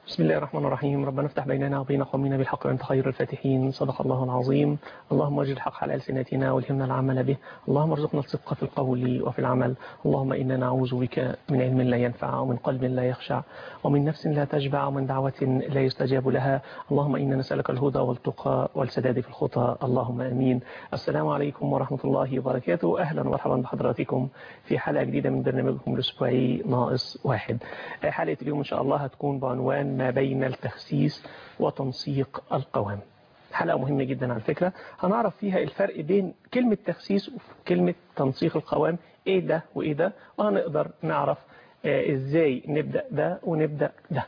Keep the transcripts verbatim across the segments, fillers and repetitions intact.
بسم الله الرحمن الرحيم. ربنا افتح بيننا وبين قومنا بالحق وانت خير الفاتحين. صدق الله العظيم. اللهم اجعل الحق على ألسنتنا والهمنا العمل به. اللهم ارزقنا الصدق في القول وفي العمل. اللهم إنا نعوذ بك من علم لا ينفع ومن قلب لا يخشع ومن نفس لا تشبع ومن دعوة لا يستجاب لها. اللهم إنا نسألك الهدى والتقى والسداد في الخطى. اللهم آمين. السلام عليكم ورحمة الله وبركاته. أهلا ومرحبا بحضراتكم في حلقة جديدة من برنامجكم الأسبوعي ناقص واحد. حلقة اليوم إن شاء الله هتكون بعنوان ما بين التخسيس وتنسيق القوام. حلقة مهمة جدا على فكرة، هنعرف فيها الفرق بين كلمة تخسيس وكلمة تنسيق القوام، ايه ده وايه ده، وهنقدر نعرف آه ازاي نبدأ ده ونبدأ ده.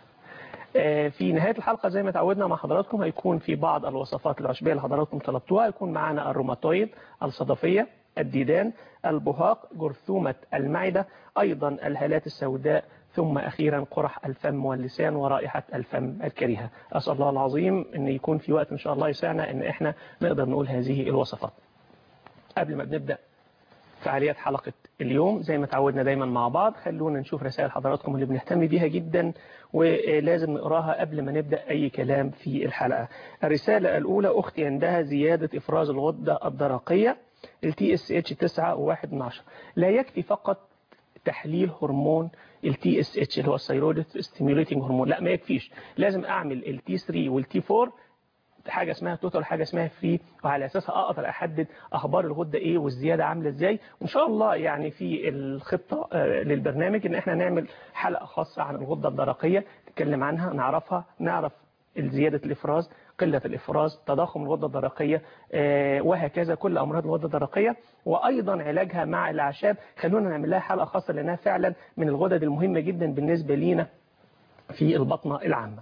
آه في نهاية الحلقة زي ما تعودنا مع حضراتكم هيكون في بعض الوصفات العشبية اللي حضراتكم طلبتوها. هيكون معانا الروماتويد، الصدفية، الديدان، البهاق، جرثومة المعدة، أيضا الهالات السوداء، ثم أخيرا قرح الفم واللسان ورائحة الفم الكريهة. أسأل الله العظيم أن يكون في وقت إن شاء الله يسعنا أن إحنا نقدر نقول هذه الوصفات. قبل ما بنبدأ فعاليات حلقة اليوم زي ما تعودنا دايما مع بعض، خلونا نشوف رسائل حضراتكم اللي بنهتم بيها جدا ولازم نقراها قبل ما نبدأ أي كلام في الحلقة. الرسالة الأولى: أختي عندها زيادة إفراز الغدة الدرقية ال تي إس إتش تسعة وواحد من عشرة. لا يكفي فقط تحليل هرمون ال تي إس إتش اللي هو الثيرويد ستيميوليتنج هرمون، لا ما يكفيش، لازم أعمل ال تي ثري وال تي فور، حاجة اسمها توتال، حاجة اسمها فري، وعلى أساسها أقدر أحدد أخبار الغدة إيه والزيادة عاملة إزاي. وإن شاء الله يعني في الخطة للبرنامج إن إحنا نعمل حلقة خاصة عن الغدة الدرقية نتكلم عنها، نعرفها، نعرف زيادة الإفراز، قلة الإفراز، تضخم الغدة الدرقية، وهكذا كل أمراض الغدة الدرقية، وأيضا علاجها مع الأعشاب. خلونا نعمل لها حلقة خاصة لأنها فعلا من الغدد المهمة جدا بالنسبة لينا في البطنة العامة.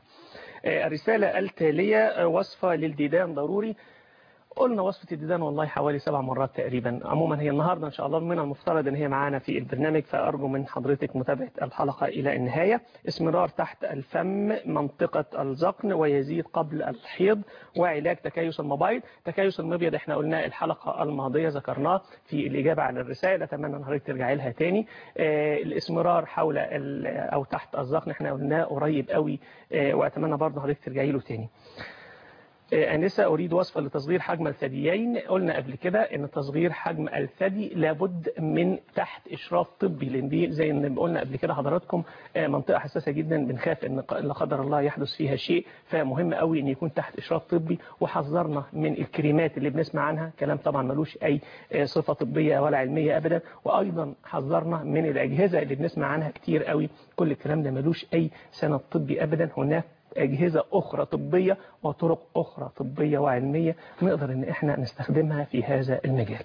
الرسالة التالية: وصفة للديدان ضروري. قلنا وصفة الديدان والله حوالي سبع مرات تقريبا. عموما هي النهاردة إن شاء الله من المفترض أن هي معانا في البرنامج، فأرجو من حضرتك متابعة الحلقة إلى النهاية. اسمرار تحت الفم، منطقة الذقن، ويزيد قبل الحيض، وعلاج تكيس المبيض. تكيس المبيض احنا قلنا الحلقة الماضية ذكرناه في الإجابة على الرسائل، أتمنى أن حضرتك ترجعي لها تاني. آه الاسمرار حول أو تحت الذقن احنا قلناه قريب قوي، آه وأتمنى برضه حضرتك ترجعي له تاني. أنسة: أريد وصفة لتصغير حجم الثديين. قلنا قبل كده أن تصغير حجم الثدي لابد من تحت إشراف طبي، لأن دي زي ما قلنا قبل كده حضراتكم منطقة حساسة جدا، بنخاف أن لا قدر الله يحدث فيها شيء، فمهم قوي أن يكون تحت إشراف طبي. وحذرنا من الكريمات اللي بنسمع عنها، كلام طبعا ملوش أي صفة طبية ولا علمية أبدا. وأيضا حذرنا من الأجهزة اللي بنسمع عنها كتير قوي، كل الكلام ده ملوش أي سند طبي أبدا. هناك أجهزة أخرى طبية وطرق أخرى طبية وعلمية نقدر أن احنا نستخدمها في هذا المجال.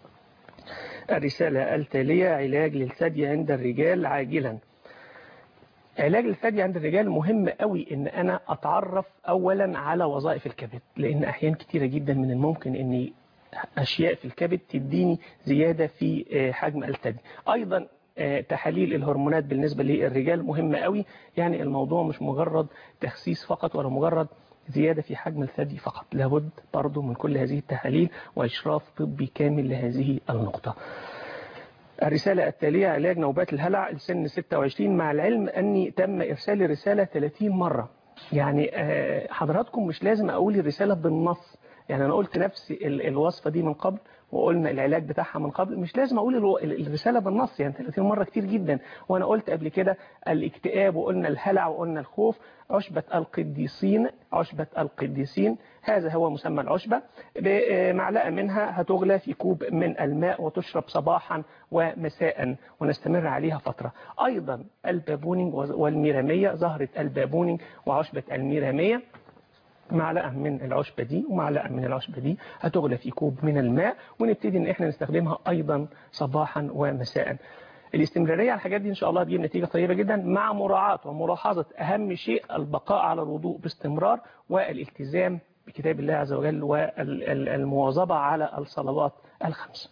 الرسالة التالية: علاج للثدي عند الرجال عاجلا. علاج الثدي عند الرجال مهم قوي ان انا اتعرف اولا على وظائف الكبد، لان احيان كتيرة جدا من الممكن ان اشياء في الكبد تديني زيادة في حجم الثدي. ايضا تحاليل الهرمونات بالنسبة للرجال مهمة قوي، يعني الموضوع مش مجرد تخسيس فقط ولا مجرد زيادة في حجم الثدي فقط، لابد برضو من كل هذه التحاليل وإشراف طبي كامل لهذه النقطة. الرسالة التالية: علاج نوبات الهلع لسن ستة وعشرين، مع العلم أني تم إرسال الرسالة ثلاثين مرة. يعني حضراتكم مش لازم أقول الرسالة بالنص، يعني أنا قلت نفس الوصفة دي من قبل وقلنا العلاج بتاعها من قبل، مش لازم أقول الرسالة بالنص، يعني ثلاثين مرة كتير جدا. وأنا قلت قبل كده الاكتئاب، وقلنا الهلع، وقلنا الخوف. عشبة القديسين، عشبة القديسين هذا هو مسمى العشبة. بمعلقة منها هتغلى في كوب من الماء وتشرب صباحا ومساء ونستمر عليها فترة. أيضا البابونينج والميرامية، زهرة البابونينج وعشبة الميرامية، معلقة من العشبة دي ومعلقة من العشبة دي هتغلى في كوب من الماء، ونبتدي ان احنا نستخدمها ايضا صباحا ومساء. الاستمرارية على الحاجات دي ان شاء الله تجيب نتيجة طيبة جدا، مع مراعاة وملاحظة اهم شيء البقاء على الوضوء باستمرار، والالتزام بكتاب الله عز وجل، والمواظبة على الصلوات الخمس.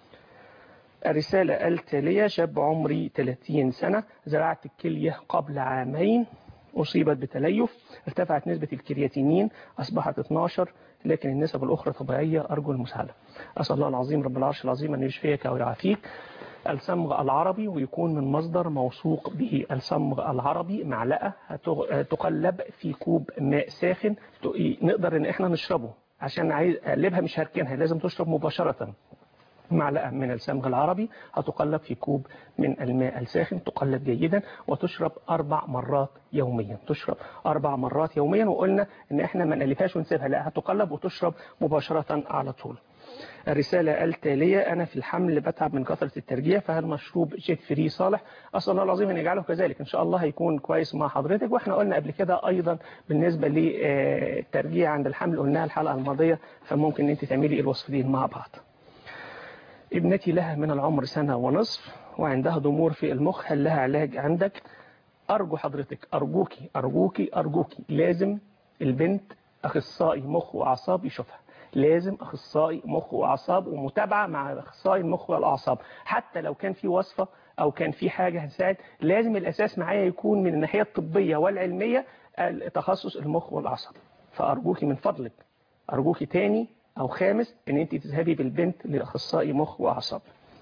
الرسالة التالية: شاب عمري ثلاثين سنة، زرعت الكلية قبل عامين، أصيبت بتليف، ارتفعت نسبة الكرياتينين أصبحت اثناشر، لكن النسب الأخرى طبيعية، أرجو المساعدة. أسأل الله العظيم رب العرش العظيم أن يشفيك ويعافيك. الصمغ العربي ويكون من مصدر موثوق به. الصمغ العربي معلقة تقلب في كوب ماء ساخن نقدر ان احنا نشربه، عشان عايز اقلبها مش هركنها، لازم تشرب مباشرة. معلقة من الصمغ العربي هتقلب في كوب من الماء الساخن، تقلب جيدا وتشرب أربع مرات يوميا. تشرب أربع مرات يوميا، وقلنا إن إحنا ما نقلبهاش ونسيبها، لا هتقلب وتشرب مباشرة على طول. الرسالة التالية: أنا في الحمل بتعب من كثرة الترجيع، فهل مشروب جيت فري صالح؟ أسأل الله العظيم أن يجعله كذلك إن شاء الله، هيكون كويس مع حضرتك. وإحنا قلنا قبل كده أيضا بالنسبة للترجيع عند الحمل، قلناها الحلقة الماضية، فممكن أنت تعملي الوصفتين مع بعض. ابنتي لها من العمر سنة ونصف وعندها ضمور في المخ، هل لها علاج عندك؟ أرجو حضرتك، أرجوكي أرجوكي أرجوكي لازم البنت أخصائي مخ وأعصاب يشوفها، لازم أخصائي مخ وأعصاب ومتابعة مع أخصائي المخ والأعصاب. حتى لو كان في وصفة أو كان في حاجة هتساعد، لازم الأساس معايا يكون من الناحية الطبية والعلمية تخصص المخ والأعصاب. فأرجوكي من فضلك، أرجوكي تاني أو خامس إن أنت تذهبي بالبنت لأخصائي مخ وأعصاب.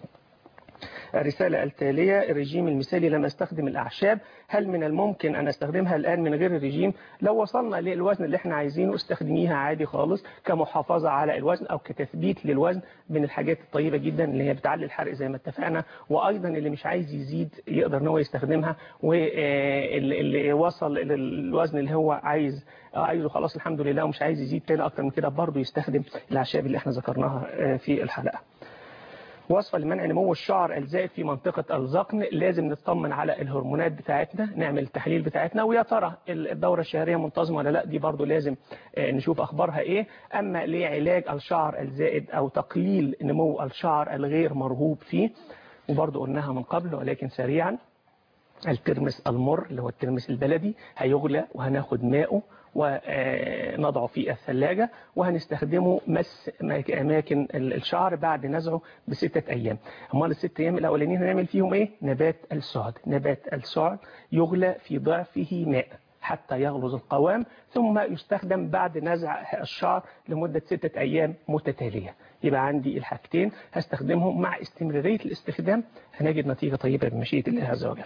الرسالة التالية: الرجيم المثالي لما استخدم الأعشاب، هل من الممكن أن استخدمها الآن من غير الرجيم؟ لو وصلنا للوزن اللي احنا عايزينه استخدميها عادي خالص كمحافظة على الوزن أو كتثبيت للوزن، من الحاجات الطيبة جدا اللي هي بتعلي الحرق زي ما اتفقنا. وأيضا اللي مش عايز يزيد يقدر ان هو يستخدمها، واللي وصل للوزن اللي هو عايز عايزه خلاص الحمد لله ومش عايز يزيد تاني أكتر من كده، برضه يستخدم الأعشاب اللي احنا ذكرناها في الحلقة. وصفة لمنع نمو الشعر الزائد في منطقة الذقن، لازم نطمن على الهرمونات بتاعتنا، نعمل التحليل بتاعتنا، ويا ترى الدورة الشهرية منتظمة ولا لا، دي برضو لازم نشوف أخبارها إيه. أما لعلاج الشعر الزائد أو تقليل نمو الشعر الغير مرغوب فيه، وبرضو قلناها من قبل ولكن سريعا، الترمس المر اللي هو الترمس البلدي هيغلى وهناخد ماءه ونضعه في الثلاجة وهنستخدمه مس أماكن الشعر بعد نزعه بستة أيام. أمال الست أيام الأولانيين هنعمل فيهم إيه؟ نبات السعد. نبات السعد يغلى في ضعفه ماء حتى يغلظ القوام، ثم يستخدم بعد نزع الشعر لمدة ستة أيام متتالية. يبقى عندي الحاجتين هستخدمهم مع استمرارية الاستخدام، هنجد نتيجة طيبة بمشيئة الله عز وجل.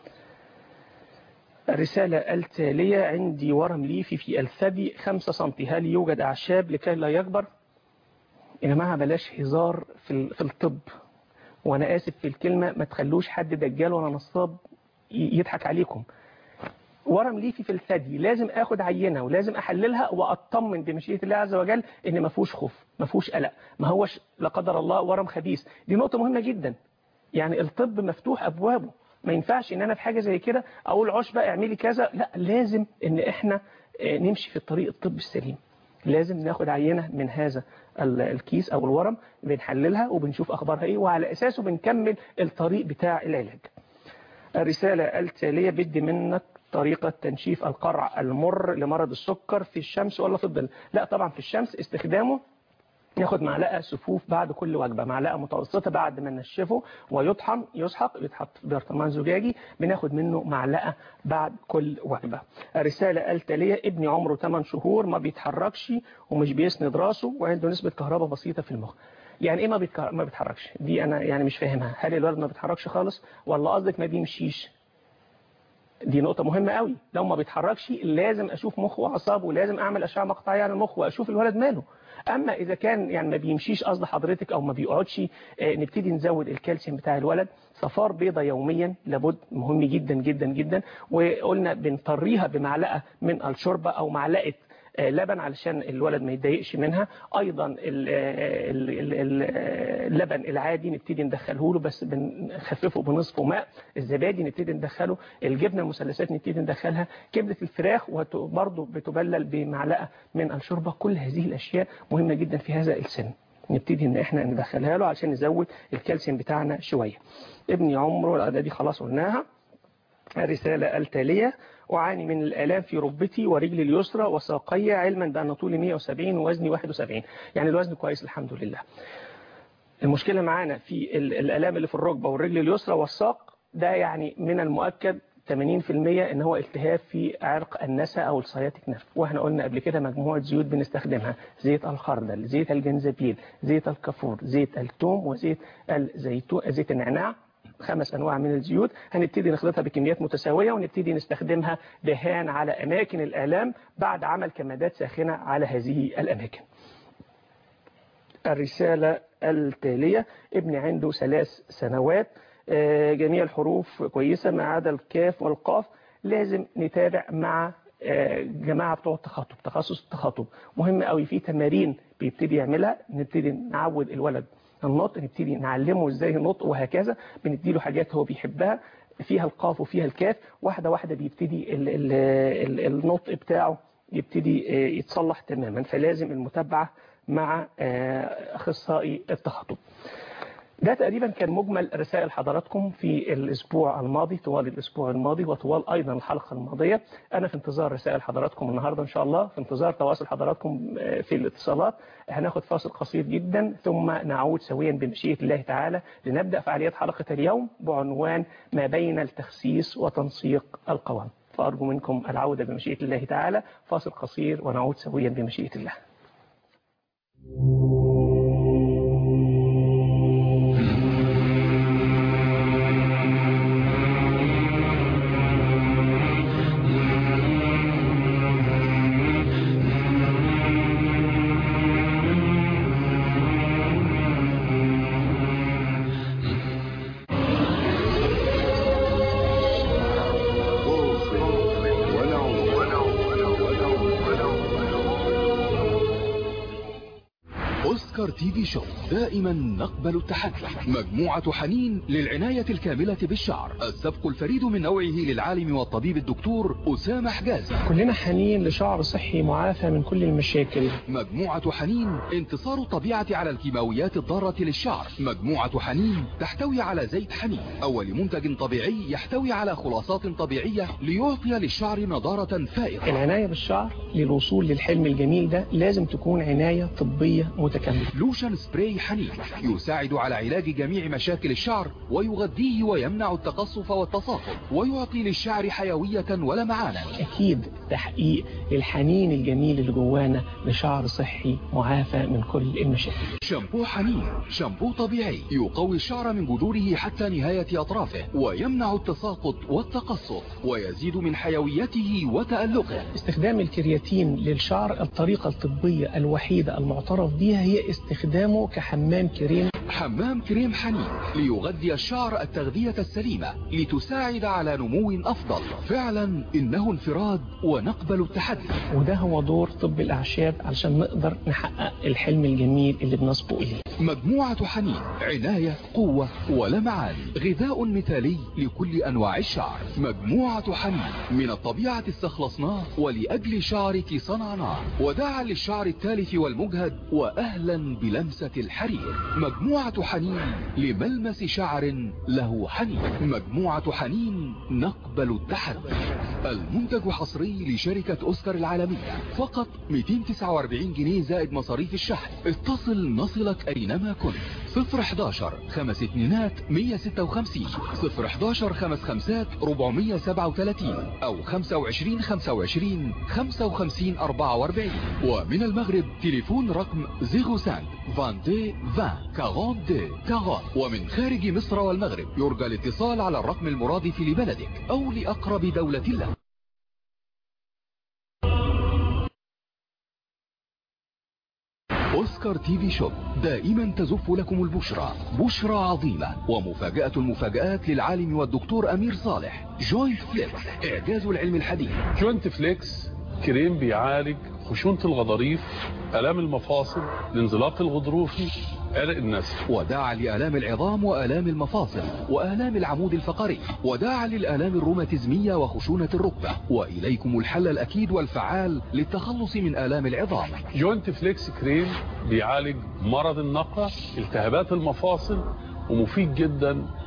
الرسالة التالية: عندي ورم ليفي في الثدي خمسة سنتي، هل يوجد أعشاب لكي لا يكبر؟ يا جماعة بلاش هزار في في الطب، وأنا آسف في الكلمة، ما تخلوش حد دجال ولا نصاب يضحك عليكم. ورم ليفي في الثدي لازم اخد عينة ولازم احللها واطمن بمشيئة الله عز وجل ان ما فيهوش خوف، ما فيهوش قلق، ما هوش لا قدر الله ورم خبيث. دي نقطة مهمة جدا. يعني الطب مفتوح ابوابه، ما ينفعش ان انا في حاجة زي كده اقول عش بقى اعملي كذا، لا، لازم ان احنا نمشي في الطريق الطب السليم. لازم ناخد عينة من هذا الكيس او الورم، بنحللها وبنشوف اخبارها ايه، وعلى اساسه بنكمل الطريق بتاع العلاج. الرسالة التالية: بدي منك طريقة تنشيف القرع المر لمرض السكر في الشمس ولا في الظل؟ لا طبعا في الشمس. استخدامه ناخد معلقة سفوف بعد كل وجبة، معلقة متوسطة بعد ما ننشفه ويطحن يسحق يتحط في برطمان زجاجي، بناخد منه معلقة بعد كل وجبة. الرسالة التالية: ابني عمره ثمانية شهور ما بيتحركش ومش بيسند راسه وعنده نسبة كهرباء بسيطة في المخ. يعني ايه ما بيتكهر... ما بيتحركش؟ دي انا يعني مش فاهمها. هل الولد ما بيتحركش خالص ولا قصدك ما بيمشيش؟ دي نقطة مهمة قوي. لو ما بيتحركش لازم اشوف مخه واعصابه ولازم اعمل اشعة مقطعية على المخ واشوف الولد ماله. اما اذا كان يعني ما بيمشيش قصد حضرتك او ما بيقعدش، نبتدي نزود الكالسيوم بتاع الولد. صفار بيضة يوميا لابد، مهم جدا جدا جدا. وقلنا بنطريها بمعلقة من الشوربة او معلقة لبن علشان الولد ما يتضايقش منها. ايضا اللبن العادي نبتدي ندخله له بس بنخففه بنصفه ماء. الزبادي نبتدي ندخله، الجبنه المثلثات نبتدي ندخلها، كبده الفراخ وبرضه بتبلل بمعلقه من الشوربه. كل هذه الاشياء مهمه جدا في هذا السن، نبتدي ان احنا ندخلها له علشان نزود الكالسيوم بتاعنا شويه. ابني عمره دي خلاص قلناها. الرسالة التالية: أعاني من الآلام في ركبتي ورجلي اليسرى وساقي، علما بأن طولي مئة وسبعين ووزني واحد وسبعين. يعني الوزن كويس الحمد لله. المشكلة معانا في الآلام اللي في الركبة والرجل اليسرى والساق، ده يعني من المؤكد ثمانين في المية ان هو التهاب في عرق النسا او السياتيك نيرف. واحنا قلنا قبل كده مجموعه زيوت بنستخدمها: زيت الخردل، زيت الجنزبيل، زيت الكافور، زيت الثوم، وزيت الزيتون، زيت النعناع. خمس انواع من الزيوت هنبتدي نخلطها بكميات متساويه ونبتدي نستخدمها دهان على اماكن الالام بعد عمل كمادات ساخنه على هذه الاماكن. الرساله التاليه: ابني عنده ثلاث سنوات، جميع الحروف كويسه ما عدا الكاف والقاف. لازم نتابع مع جماعه بتوع التخاطب، تخصص التخاطب مهم قوي. في تمارين بيبتدي يعملها، نبتدي نعود الولد النطق، نبتدي نعلمه ازاي ينطق وهكذا. بنديله حاجات هو بيحبها فيها القاف وفيها الكاف، واحده واحده بيبتدي ال ال ال النطق بتاعه يبتدي يتصلح تماما. فلازم المتابعه مع اخصائي التخاطب. ده تقريبا كان مجمل رسائل حضراتكم في الاسبوع الماضي، طوال الاسبوع الماضي وطوال ايضا الحلقه الماضيه. انا في انتظار رسائل حضراتكم النهارده ان شاء الله، في انتظار تواصل حضراتكم في الاتصالات. هناخد فاصل قصير جدا ثم نعود سويا بمشيئه الله تعالى لنبدا فعاليات حلقه اليوم بعنوان ما بين التخسيس وتنسيق القوام. فارجو منكم العوده بمشيئه الله تعالى. فاصل قصير ونعود سويا بمشيئه الله. أوسكار تي في شو، دائما نقبل التحدي. مجموعة حنين للعناية الكاملة بالشعر، السبق الفريد من نوعه للعالم والطبيب الدكتور أسامة حجازي. كلنا حنين لشعر صحي معافى من كل المشاكل. مجموعة حنين انتصار الطبيعة على الكيماويات الضارة للشعر. مجموعة حنين تحتوي على زيت حنين، أول منتج طبيعي يحتوي على خلاصات طبيعية ليعطي للشعر نضارة فائقة. العناية بالشعر للوصول للحلم الجميل ده لازم تكون عناية طبية متكاملة. لوشن سبراي حنين يساعد على علاج جميع مشاكل الشعر ويغذيه ويمنع التقصف والتصاقم ويعطي للشعر حيوية ولمعانا. أكيد تحقيق الحنين الجميل اللي جوانا لشعر صحي معافى من كل المشاكل. شامبو حنين، شامبو طبيعي يقوي الشعر من جذوره حتى نهاية أطرافه ويمنع التساقط والتقصف ويزيد من حيويته وتألقه. استخدام الكرياتين للشعر الطريقة الطبية الوحيدة المعترف بها هي استخدامه كحمام كريم. حمام كريم حنين ليغذي الشعر التغذية السليمة لتساعد على نمو أفضل. فعلا إنه انفراد ونقبل التحدي، وده هو دور طب الأعشاب علشان نقدر نحقق الحلم الجميل اللي بنصبو إليه. مجموعة حنين عناية، قوة ولمعان، غذاء مثالي لكل أنواع الشعر. مجموعة حنين من الطبيعة استخلصناه ولأجل شعرك صنعناه، وداعا للشعر التالف والمجهد وأهلا بلمسة الحرير. مجموعة حنين لملمس شعر له حنين. مجموعة حنين نقبل التحدي. المنتج حصري لشركة أوسكار العالمية، فقط مئتين وتسعة وأربعين جنيه زائد مصاريف الشحن. اتصل نصلك أينما كنت. صفر حداشر خمس اتنينات مية ستة وخمسين، صفر حداشر خمس خمسات ربعمية سبعة وتلاتين، أو خمسة وعشرين خمسة وعشرين خمسة وخمسين أربعة وأربعين. ومن المغرب تليفون رقم صفر خمسة فاندي عشرين أربعين دي أربعين. ومن خارج مصر والمغرب يرجى الاتصال على الرقم المرادف لبلدك أو لأقرب دولة له. أوسكار تي في شوب دائما تزف لكم البشرى، بشرى عظيمة ومفاجأة المفاجآت للعالم والدكتور أمير صالح. جوينت فليكس، إعجاز العلم الحديث. جوينت فليكس كريم بيعالج خشونة الغضاريف، آلام المفاصل، الانزلاق الغضروفي، عرق النسل، وداعا لآلام العظام وآلام المفاصل وآلام العمود الفقري، وداعا للآلام الروماتيزمية وخشونة الركبة. وإليكم الحل الأكيد والفعال للتخلص من آلام العظام. جوينت فليكس كريم بيعالج مرض النقع، التهابات المفاصل، ومفيد جدا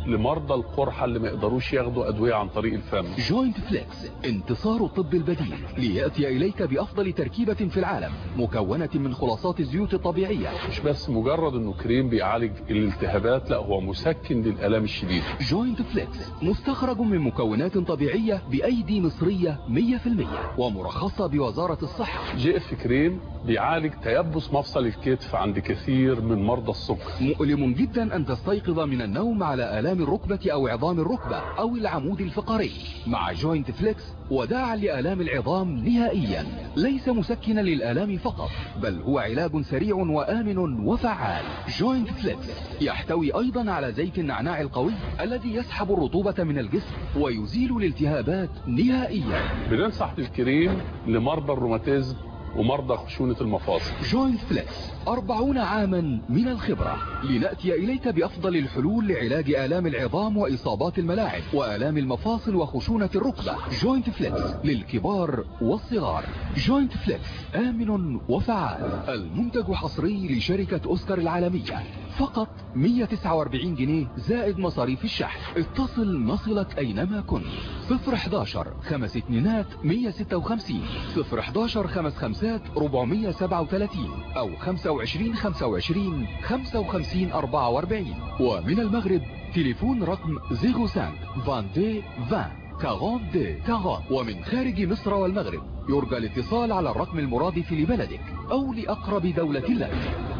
لمرضى القرحة اللي ما يقدروش ياخدوا أدوية عن طريق الفم. جوينت فليكس، انتصار الطب البديل ليأتي إليك بأفضل تركيبة في العالم، مكونة من خلاصات الزيوت الطبيعية. مش بس مجرد انه كريم بيعالج الالتهابات، لا هو مسكن للآلام الشديدة. جوينت فليكس مستخرج من مكونات طبيعية بأيدي مصرية مية في المية ومرخصة بوزارة الصحة. جي اف كريم بيعالج تيبس مفصل الكتف عند كثير من مرضى السكر. مؤلم جدا أن تستيقظ من النوم على آلام الركبة أو عظام الركبة أو العمود الفقري. مع جوينت فليكس وداعا لآلام العظام نهائيا، ليس مسكنا للآلام فقط، بل هو علاج سريع وآمن وفعال. جوينت فليكس يحتوي أيضا على زيت النعناع القوي الذي يسحب الرطوبة من الجسم ويزيل الالتهابات نهائيا. بننصح بالكريم لمرضى الروماتيزم ومرضى خشونة المفاصل. جوينت فليكس أربعون عاما من الخبرة، لنأتي إليك بأفضل الحلول لعلاج آلام العظام وإصابات الملاعب وآلام المفاصل وخشونة الركبة. جوينت فليكس للكبار والصغار. جوينت فليكس آمن وفعال. المنتج حصري لشركة أوسكار العالمية، فقط مية وتسعة وأربعين جنيه زائد مصاريف الشحن. اتصل نصلك أينما كنت. صفر حداشر خمس اتنينات مية ستة وخمسين، صفر حداشر خمس خمسات ربعمية سبعة وتلاتين، أو خمسة وعشرين خمسة وعشرين خمسة وخمسين أربعة وأربعين. ومن المغرب تليفون رقم صفر خمسة فان دي فان كارون دي كارون. ومن خارج مصر والمغرب يرجى الاتصال على الرقم المرادف لبلدك أو لأقرب دولة لك.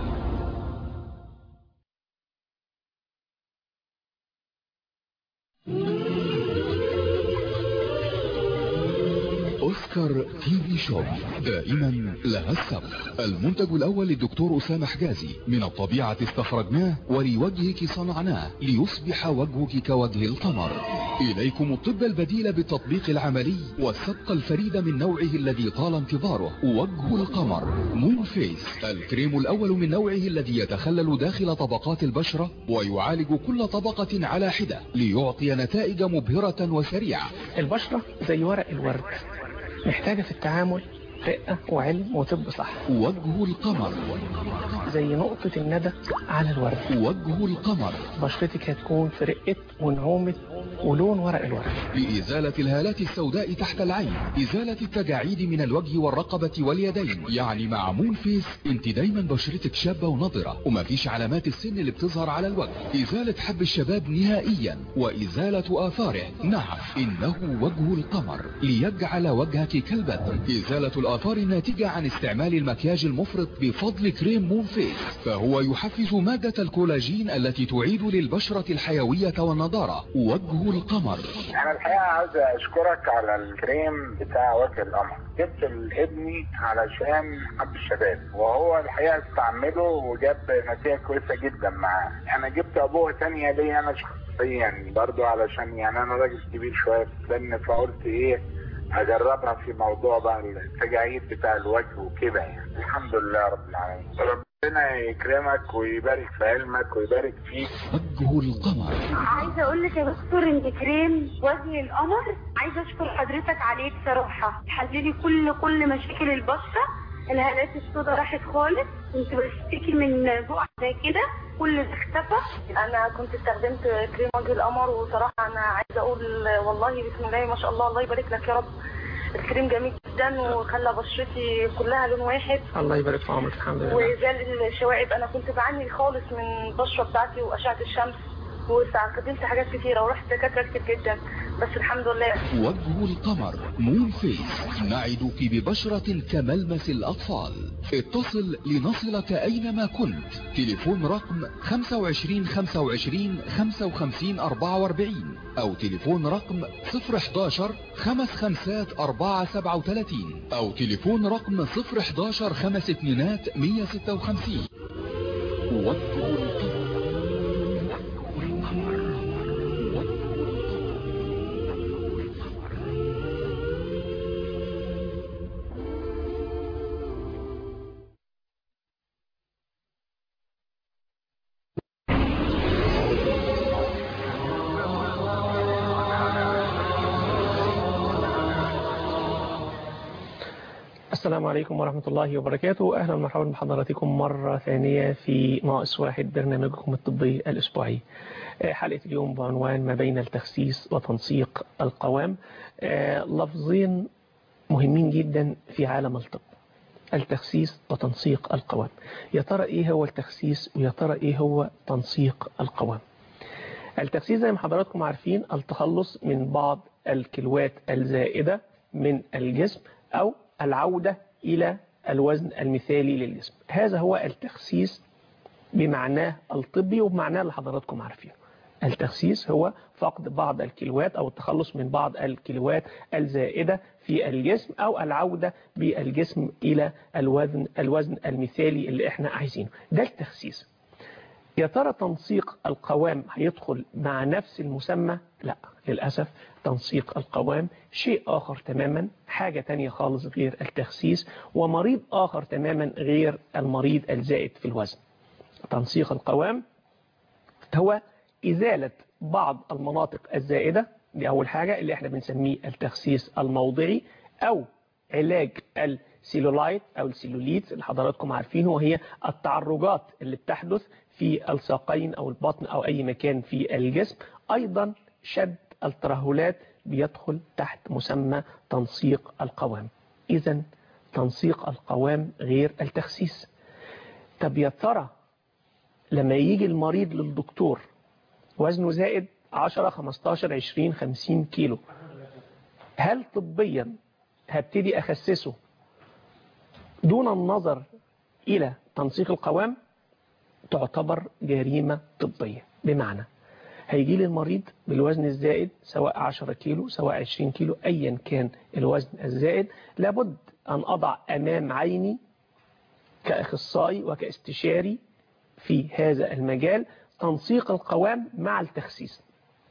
أوسكار تي في شوب، دائما لها السبق. المنتج الأول للدكتور أسامة حجازي، من الطبيعة استخرجناه ولوجهك صنعناه ليصبح وجهك كوجه القمر. إليكم الطب البديل بالتطبيق العملي والسبق الفريد من نوعه الذي طال انتظاره. وجه القمر مون فيس، الكريم الأول من نوعه الذي يتخلل داخل طبقات البشرة ويعالج كل طبقة على حدة ليعطي نتائج مبهرة وسريعة. البشرة زي ورق الورد، محتاجة في التعامل رقة وعلم وطب صح. وجه القمر زي نقطة الندى على الورد. وجه القمر بشرتك هتكون في رقة ونعومة ولون ورق الورد. لإزالة الهالات السوداء تحت العين، إزالة التجاعيد من الوجه والرقبة واليدين. يعني مع مون فيس انت دايما بشرتك شابة ونضرة ومفيش علامات السن اللي بتظهر على الوجه. إزالة حب الشباب نهائيا وإزالة آثاره. نعم، إنه وجه القمر ليجعل وجهك كالبدر. إزالة الآثار الناتجة عن استعمال المكياج المفرط بفضل كريم مون فيس، فهو يحفز مادة الكولاجين التي تعيد للبشرة الحيوية والنضارة. وجه القمر. انا الحقيقه عاوز اشكرك على الكريم بتاع وجه القمر. جبت لابني علشان حب الشباب، وهو الحقيقه استعمله وجاب نتيجه كويسه جدا معاه. انا جبت ابوه تانية ليا انا شخصيا برضو، علشان يعني انا راجل كبير شويه في السن، فقلت ايه اجربها في موضوع بقى التجاعيد بتاع الوجه وكده. يعني الحمد لله رب العالمين. ربنا يكرمك ويبارك في علمك ويبارك فيك. وجه القمر. عايزه اقول لك يا دكتور ان كريم وجه القمر عايزه اشكر حضرتك عليه بصراحه، حللي كل كل مشاكل البشره. الهالات السوداء راحت خالص، كنت بشتكي من بقع زي كده كل ده اختفى. انا كنت استخدمت كريم وجه القمر، وصراحه انا عايزه اقول والله بسم الله ما شاء الله، الله يبارك لك يا رب. الكريم جميل جدا وخلى بشرتي كلها لون واحد. الله يبارك في عمرك. الحمد لله. وزال الشوائب، انا كنت بعاني خالص من البشره بتاعتي واشعه الشمس، واستخدمت حاجات كتيره ورحت دكاتره كتير جدا، بس الحمد لله. وجه القمر مون فيس، نعدك ببشرة كملمس الأطفال. اتصل لنصلك أينما كنت. تليفون رقم خمسة وعشرين خمسة وعشرين خمسة وخمسين أربعة وأربعين، أو تليفون رقم صفر حداشر خمس خمسات أربعة سبعة وتلاتين، أو تليفون رقم صفر حداشر خمس اتنينات مية ستة وخمسين. وجه القمر. السلام عليكم ورحمة الله وبركاته. أهلا ومرحبا بحضراتكم مرة ثانية في ناقص واحد، برنامجكم الطبي الأسبوعي. حلقة اليوم بعنوان ما بين التخسيس وتنسيق القوام. لفظين مهمين جدا في عالم الطب، التخسيس وتنسيق القوام. يا ترى إيه هو التخسيس ويا ترى إيه هو تنسيق القوام؟ التخسيس زي ما حضراتكم عارفين التخلص من بعض الكيلوات الزائدة من الجسم أو العودة إلى الوزن المثالي للجسم. هذا هو التخسيس بمعناه الطبي وبمعناه اللي حضراتكم عارفينه. التخسيس هو فقد بعض الكيلوات أو التخلص من بعض الكيلوات الزائدة في الجسم أو العودة بالجسم إلى الوزن الوزن المثالي اللي احنا عايزينه. ده التخسيس. يا ترى تنسيق القوام هيدخل مع نفس المسمى؟ لا، للأسف تنسيق القوام شيء آخر تماما، حاجة تانية خالص غير التخسيس، ومريض آخر تماما غير المريض الزائد في الوزن. تنسيق القوام هو إزالة بعض المناطق الزائدة، دي أول حاجة اللي احنا بنسميه التخسيس الموضعي، أو علاج السيلولايت أو السيلوليت اللي حضراتكم عارفينه، وهي التعرجات اللي بتحدث في الساقين أو البطن أو أي مكان في الجسم. أيضا شد الترهلات بيدخل تحت مسمى تنسيق القوام. إذن تنسيق القوام غير التخسيس. طب يا ترى لما يجي المريض للدكتور وزنه زائد عشرة خمستاشر عشرين خمسين كيلو، هل طبيا هبتدي أخسسه دون النظر إلى تنسيق القوام؟ تعتبر جريمة طبية. بمعنى هيجي لي المريض بالوزن الزائد سواء عشرة كيلو سواء عشرين كيلو، أيا كان الوزن الزائد، لابد أن أضع أمام عيني كأخصائي وكاستشاري في هذا المجال تنسيق القوام مع التخسيس،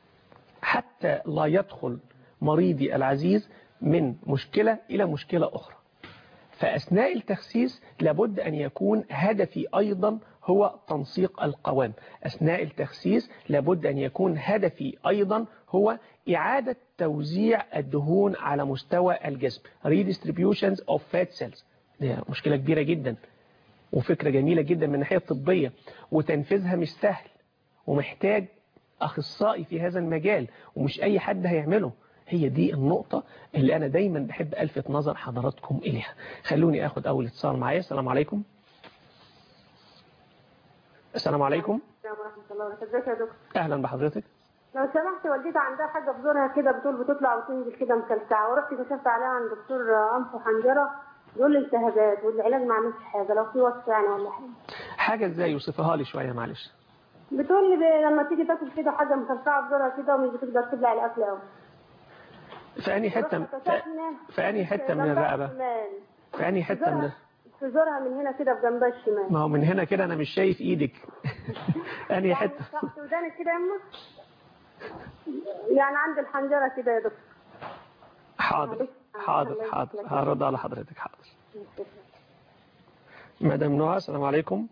حتى لا يدخل مريضي العزيز من مشكلة إلى مشكلة أخرى. فأثناء التخسيس لابد أن يكون هدفي أيضا هو تنسيق القوام. أثناء التخسيس لابد أن يكون هدفي أيضا هو إعادة توزيع الدهون على مستوى الجسم. redistributions of fat cells. دي مشكلة كبيرة جدا وفكرة جميلة جدا من الناحية الطبية، وتنفيذها مش سهل ومحتاج أخصائي في هذا المجال، ومش أي حد هيعمله. هي دي النقطة اللي أنا دايما بحب ألفت نظر حضراتكم إليها. خلوني أخد أول اتصال معايا. السلام عليكم. السلام عليكم. السلام ورحمة الله وبركاته. ازيك يا دكتور؟ أهلا بحضرتك. لو سمحت، والدتي عندها حاجة في زورها كده، بتقول بتطلع وتنزل كده مسلسعة، ورحت كشفت عليها عند دكتور أنف وحنجرة، بيقول لي التهابات والعلاج ما عملش حاجة. لو في وصف يعني ولا حاجة. حاجة ازاي؟ يوصفها لي شوية معلش. بتقول لي لما تيجي تاكل كده حاجة مسلسعة في زورها كده ومش بتقدر تبلع الأكل أوي. في أنهي حتة في أنهي حتة من الرقبة؟ في أنهي حتة من في زورها من هنا كده في جنبها الشمال. ما هو من هنا كده أنا مش شايف إيدك. أنهي حتة؟ تحت ودانك كده يا أما، يعني عند الحنجرة كده يا دكتور. حاضر حاضر حاضر هرد على حضرتك. حاضر. مدام نهى السلام عليكم.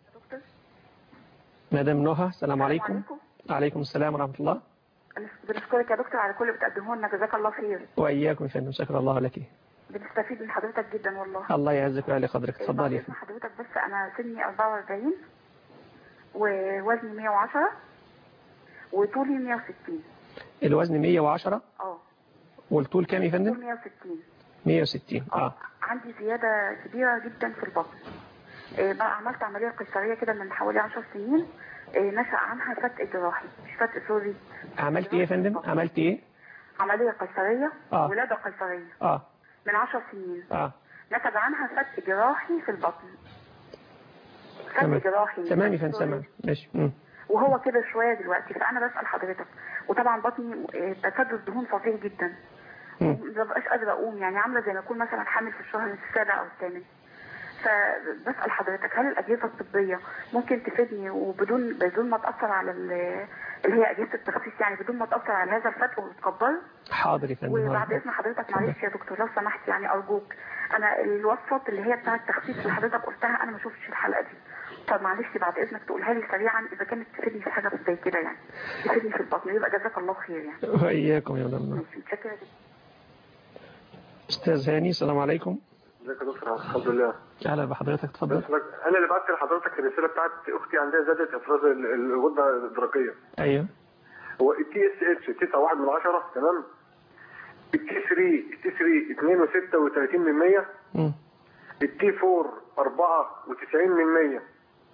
مدام نهى السلام عليكم. وعليكم السلام ورحمة الله. بنشكرك يا دكتور على كل اللي بتقدمه لنا، جزاك الله خير. وإياكم يا فندم، شكر الله لك. بنستفيد من حضرتك جدا والله. الله يعزك ويعلي قدرك. اتفضلي يا فندم. حضرتك بس أنا سني أربعة وأربعين ووزني مية وعشرة وطولي مية وستين. الوزن مية وعشرة؟ اه. والطول كام يا فندم؟ مية وستين. مية وستين. اه. عندي زيادة كبيرة جدا في البطن. إيه بقى، عملت عملية قيصرية كده من حوالي عشر سنين، إيه نشأ عنها فتق جراحي، مش فتق سوري. عملت ايه يا فندم؟ عملت ايه؟ عملية قيصرية. آه. ولادة قيصرية. اه. من عشر سنين. اه. نتج عنها فتق جراحي في البطن. فتق جراحي. تمام يا فندم، تمام ماشي. وهو كده شوية دلوقتي، فأنا بسأل حضرتك، وطبعا بطني تسدد دهون فظيع جدا، ما ببقاش قادرة أقوم، يعني عاملة زي ما أكون مثلا حامل في الشهر السابع أو الثامن. فبسأل حضرتك، هل الأجهزة الطبية ممكن تفيدني وبدون بدون ما تأثر على اللي هي أجهزة التخسيس، يعني بدون ما تأثر على هذا الفتق وتكبره؟ حاضر يا فندم. وبعد إذن حضرتك معلش يا دكتور لو سمحت، يعني أرجوك، أنا الوصفات اللي هي بتاعة التخسيس اللي حضرتك قلتها أنا ما شفتش الحلقة دي، طب معلش بعد إذنك تقولها لي سريعا إذا كانت تفيدني في حاجة زي كده، يعني تفيدني في البطن، يبقى جزاك الله خير يعني. وإياكم يا مدام. متشكرة جدا. أستاذ هاني السلام عليكم. ازيك يا دكتور؟ الحمد لله. اهلا بحضرتك، اتفضل. انا اللي بعت لحضرتك الرساله بتاعت اختي عندها زادت افراز الغده الادراكيه. ايوه. هو التي اس اتش تسعة وواحد من عشرة، تمام؟ التي ثلاثة التي ثلاثة اثنين وستة وثلاثين من مية. امم التي أربعة أربعة وتسعين من مية.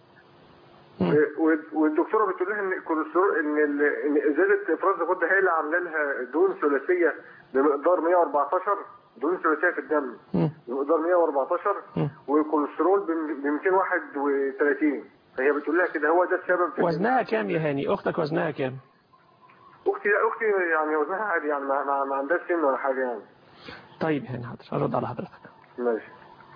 والدكتوره بتقول لها ان الكوليسترول ان ان ازاله افراز الغده هي اللي عامله لها دهون ثلاثيه بمقدار مية وأربعتاشر، دهون ثلاثيه في الدم بمقدار مية وأربعتاشر، والكوليسترول ب مئتين وواحد وثلاثين. فهي بتقول لها كده هو ده السبب. وزنها كام يا هاني؟ اختك وزنها كام؟ اختي لا اختي يعني وزنها عادي، يعني ما, ما, ما عندهاش سن ولا حاجه يعني. طيب هاني حاضر، هرد على حضرتك. ماشي.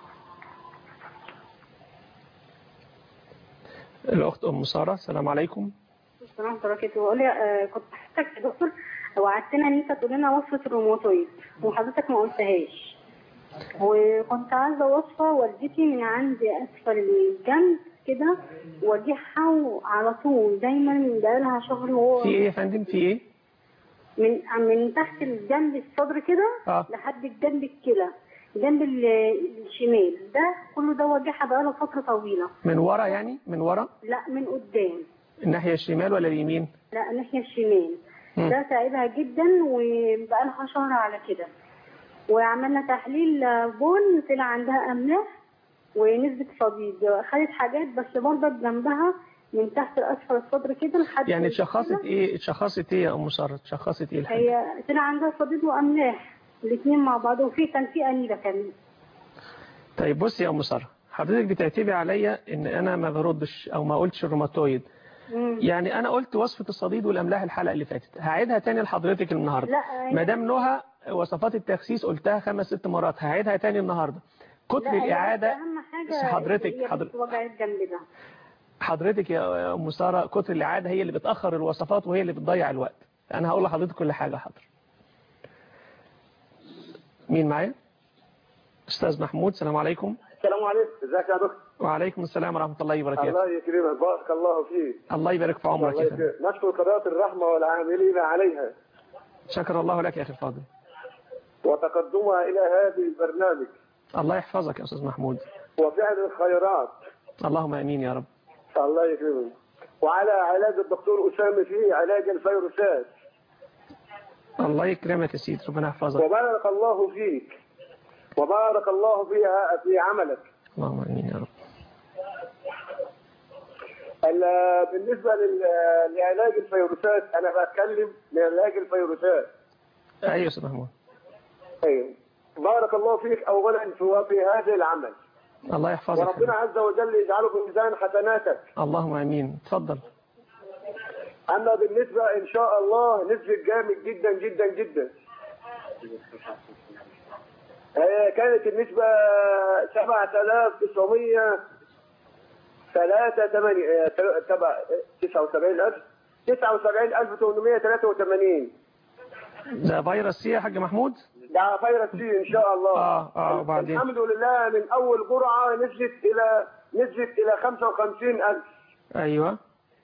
الأخت أم سارة، السلام عليكم. السلام عليكم ورحمة الله وبركاته. كنت حضرتك يا دكتور وعدتنا ان انت تقول لنا وصفة الروماتويد وحضرتك ما قلتهاش، وكنت عايزة وصفة والدتي من عند اسفل الجنب كده وجعها على طول دايما بقالها شهر. وهو في ايه يا فندم؟ في ايه؟ من من تحت الجنب الصدر كده آه. لحد الجنب الكلى جنب الشمال ده كله ده وجعها بقاله فترة طويلة. من ورا يعني؟ من ورا؟ لا من قدام. الناحية الشمال ولا اليمين؟ لا الناحية الشمال. م. ده تعبها جدا وبقالها شهر على كده، وعملنا تحليل بون طلع عندها أملاح ونسبة صديد، خدت حاجات بس برضه جنبها من تحت اسفل الصدر كده لحد يعني اتشخصت ايه؟ اتشخصت ايه يا ام ساره؟ اتشخصت ايه الحاجة؟ هي طلع عندها صديد واملاح الاثنين مع بعض، وفي كان في انيله كمان. طيب بصي يا ام ساره، حضرتك بتعتبي عليا ان انا ما بردش او ما قلتش الروماتويد. مم. يعني انا قلت وصفه الصديد والاملاح الحلقه اللي فاتت، هعيدها تاني لحضرتك النهارده. مدام نهى وصفات التخسيس قلتها خمس ست مرات، هعيدها تاني النهارده. كتر الاعاده اهم حاجه حضرتك حضرتك وجع الجنب ده. حضرتك يا ام ساره كتر الاعاده هي اللي بتاخر الوصفات وهي اللي بتضيع الوقت. انا هقول لحضرتك كل حاجه. حاضر. مين معايا؟ استاذ محمود، السلام عليكم. السلام عليكم، ازيك يا دكتور؟ وعليكم السلام ورحمه الله وبركاته. الله يكرمك، بارك الله فيك. الله يبارك في عمرك يا فندم. نشكر قناه الرحمه والعاملين عليها. شكر الله لك يا اخي الفاضل. وتقدمها الى هذه البرنامج. الله يحفظك يا استاذ محمود. وفعل الخيرات. اللهم امين يا رب. الله يكرمك. وعلى علاج الدكتور اسامه فيه علاج الفيروسات. الله يكرمك يا سيدي، ربنا يحفظك. وبارك الله فيك وبارك الله فيها في عملك. اللهم امين يا رب. بالنسبه لعلاج الفيروسات، انا بتكلم لعلاج الفيروسات. ايوه يا استاذ محمود. ايوه. بارك الله فيك اولا في هذا العمل. الله يحفظك. وربنا عز وجل يجعله في ميزان حسناتك. اللهم امين. اتفضل. اما بالنسبه ان شاء الله نزل جامد جدا جدا جدا. كانت النسبه سبعة آلاف وتسعمية وثلاثة وثمانين تسعة وسبعين ألف تسعة وسبعين ألف وثمانمية وثلاثة وثمانين. ده فيروس سي يا حاج محمود؟ ده فيروس سي ان شاء الله. اه اه وبعدين الحمد لله من اول جرعه نزلت الى نزلت الى خمسة وخمسين ألف. ايوه.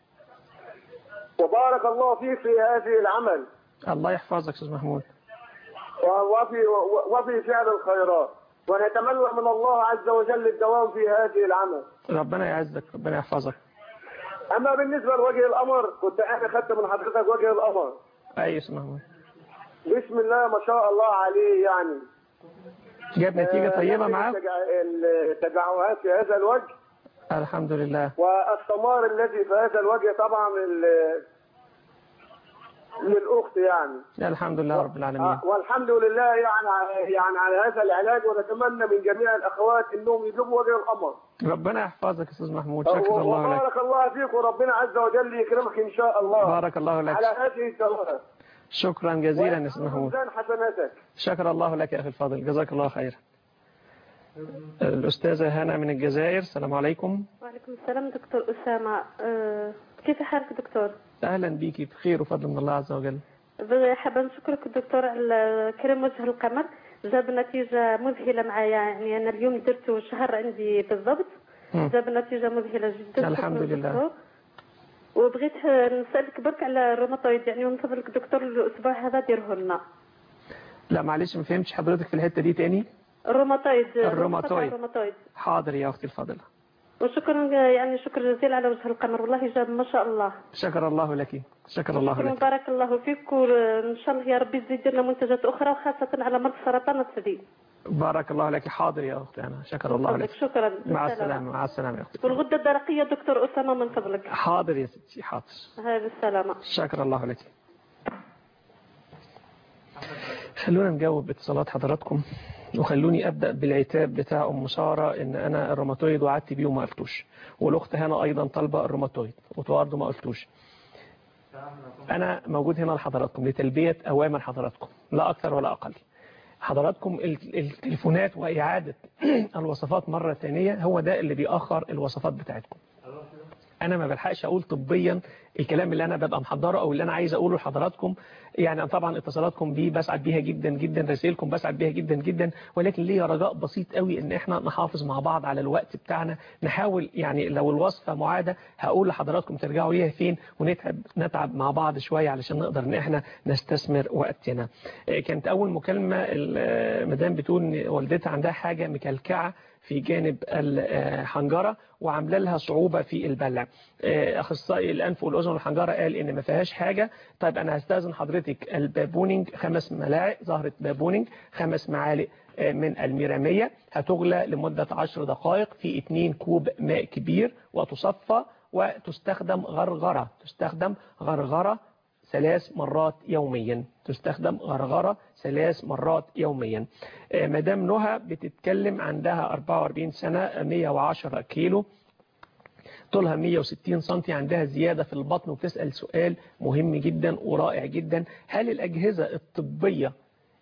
وبارك الله فيك في هذه العمل. الله يحفظك استاذ محمود. وفي وفي فعل الخيرات، ونتمنى من الله عز وجل الدوام في هذه العمل. ربنا يعزك، ربنا يحفظك. اما بالنسبه لوجه القمر، كنت انا خدت من حضرتك وجه القمر. ايوه استاذ محمود. بسم الله ما شاء الله عليه، يعني جاب نتيجه طيبه معاك؟ التجاعيدات في هذا الوجه الحمد لله. والثمار الذي في هذا الوجه طبعا للاخت يعني. الحمد لله رب العالمين. والحمد لله يعني يعني على هذا العلاج، ونتمنى من جميع الاخوات انهم يجيبوا وجه القمر. ربنا يحفظك يا استاذ محمود، شكر الله لك. وبارك الله فيك، وربنا عز وجل يكرمك ان شاء الله. بارك الله لك على هذه الدوام. شكرا جزيلا يا استاذ محمود. حسناتك. شكر الله لك يا اخي الفاضل، جزاك الله خير. الأستاذة هنا من الجزائر، السلام عليكم. وعليكم السلام دكتور أسامة. أه كيف حالك دكتور؟ أهلا بيكي، بخير وفضل من الله عز وجل. حابة نشكرك دكتور على كريم وجه القمر، جاب نتيجة مذهلة معايا، يعني أنا اليوم درته شهر عندي بالضبط، جاب نتيجة مذهلة جدا. الحمد لله. وبغيت نسألك برك على الروماتويد، يعني من فضلك دكتور الأسبوع هذا ديره لنا. لا معلش ما فهمتش حضرتك في الحتة دي تاني. الروماتويد. الروماتويد. الروماتويد. حاضر يا اختي الفاضله. وشكرا يعني شكر جزيل على وجه القمر، والله جاب ما شاء الله. شكر الله لك. شكر الله لك. بارك الله فيك، وان شاء الله يا ربي يزيد لنا منتجات اخرى، وخاصه على مرض سرطان الثدي. بارك الله لك. حاضر يا اختي انا. شكر الله لك. شكرا. مع السلامه. مع السلامه يا اختي. والغده الدرقيه دكتور اسامه من فضلك. حاضر يا ستي. حاضر. هذه السلامه. شكر الله لك. خلونا نجاوب اتصالات حضراتكم، وخلوني ابدا بالعتاب بتاع ام ساره ان انا الروماتويد وعدت بيه وما قلتوش، والاخت هنا ايضا طالبه الروماتويد وبرضه ما قلتوش. انا موجود هنا لحضراتكم لتلبيه اوامر حضراتكم لا اكثر ولا اقل. حضراتكم التليفونات واعاده الوصفات مره ثانيه هو ده اللي بيأخر الوصفات بتاعتكم. انا ما بلحقش اقول طبيا الكلام اللي انا ببقى محضره او اللي انا عايز اقوله لحضراتكم. يعني طبعا اتصالاتكم دي بسعد بيها جدا جدا، رسائلكم بسعد بيها جدا جدا، ولكن ليا رجاء بسيط قوي ان احنا نحافظ مع بعض على الوقت بتاعنا. نحاول يعني لو الوصفه معاده هقول لحضراتكم ترجعوا ليها فين، ونتعب نتعب مع بعض شويه علشان نقدر ان احنا نستثمر وقتنا. كانت اول مكالمه المدام بتقول ان والدتها عندها حاجه مكلكعه في جانب الحنجرة وعامله لها صعوبة في البلع. أخصائي الأنف والأذن والحنجرة قال إن ما فيهاش حاجة. طيب أنا هستأذن حضرتك البابونينج خمس ملاعق زهرة بابونينج خمس معالق من الميرامية هتغلى لمدة عشر دقائق في اتنين كوب ماء كبير وتصفى وتستخدم غرغرة تستخدم غرغرة ثلاث مرات يوميا تستخدم غرغرة ثلاث مرات يوميا. مدام نهى بتتكلم عندها أربعة وأربعين سنة مية وعشرة كيلو طولها مية وستين سنتي، عندها زيادة في البطن، وبتسأل سؤال مهم جدا ورائع جدا: هل الأجهزة الطبية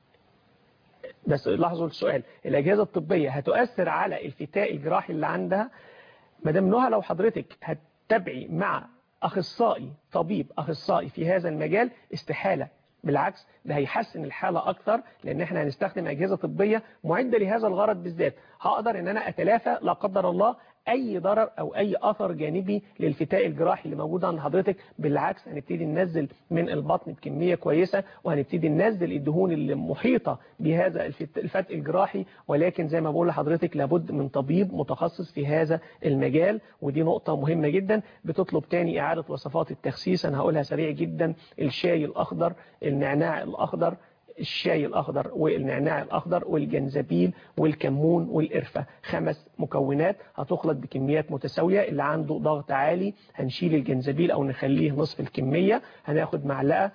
بس لاحظوا السؤال الأجهزة الطبية هتؤثر على الفتاء الجراحي اللي عندها؟ مدام نهى لو حضرتك هتتابعي مع أخصائي طبيب أخصائي في هذا المجال استحالة، بالعكس ده هيحسن الحالة أكثر، لأن احنا هنستخدم أجهزة طبية معدة لهذا الغرض بالذات. هقدر ان انا اتلافى لا قدر الله اي ضرر او اي اثر جانبي للفتاء الجراحي اللي موجود عند حضرتك. بالعكس هنبتدي ننزل من البطن بكمية كويسة، وهنبتدي ننزل الدهون اللي محيطة بهذا الفتاء الجراحي. ولكن زي ما بقول لحضرتك لابد من طبيب متخصص في هذا المجال، ودي نقطة مهمة جدا. بتطلب تاني اعادة وصفات التخسيس، انا هقولها سريع جدا: الشاي الاخضر، النعناع الاخضر، الشاي الأخضر والنعناع الأخضر والجنزبيل والكمون والقرفة، خمس مكونات هتخلط بكميات متساوية. اللي عنده ضغط عالي هنشيل الجنزبيل أو نخليه نصف الكمية، هناخد معلقة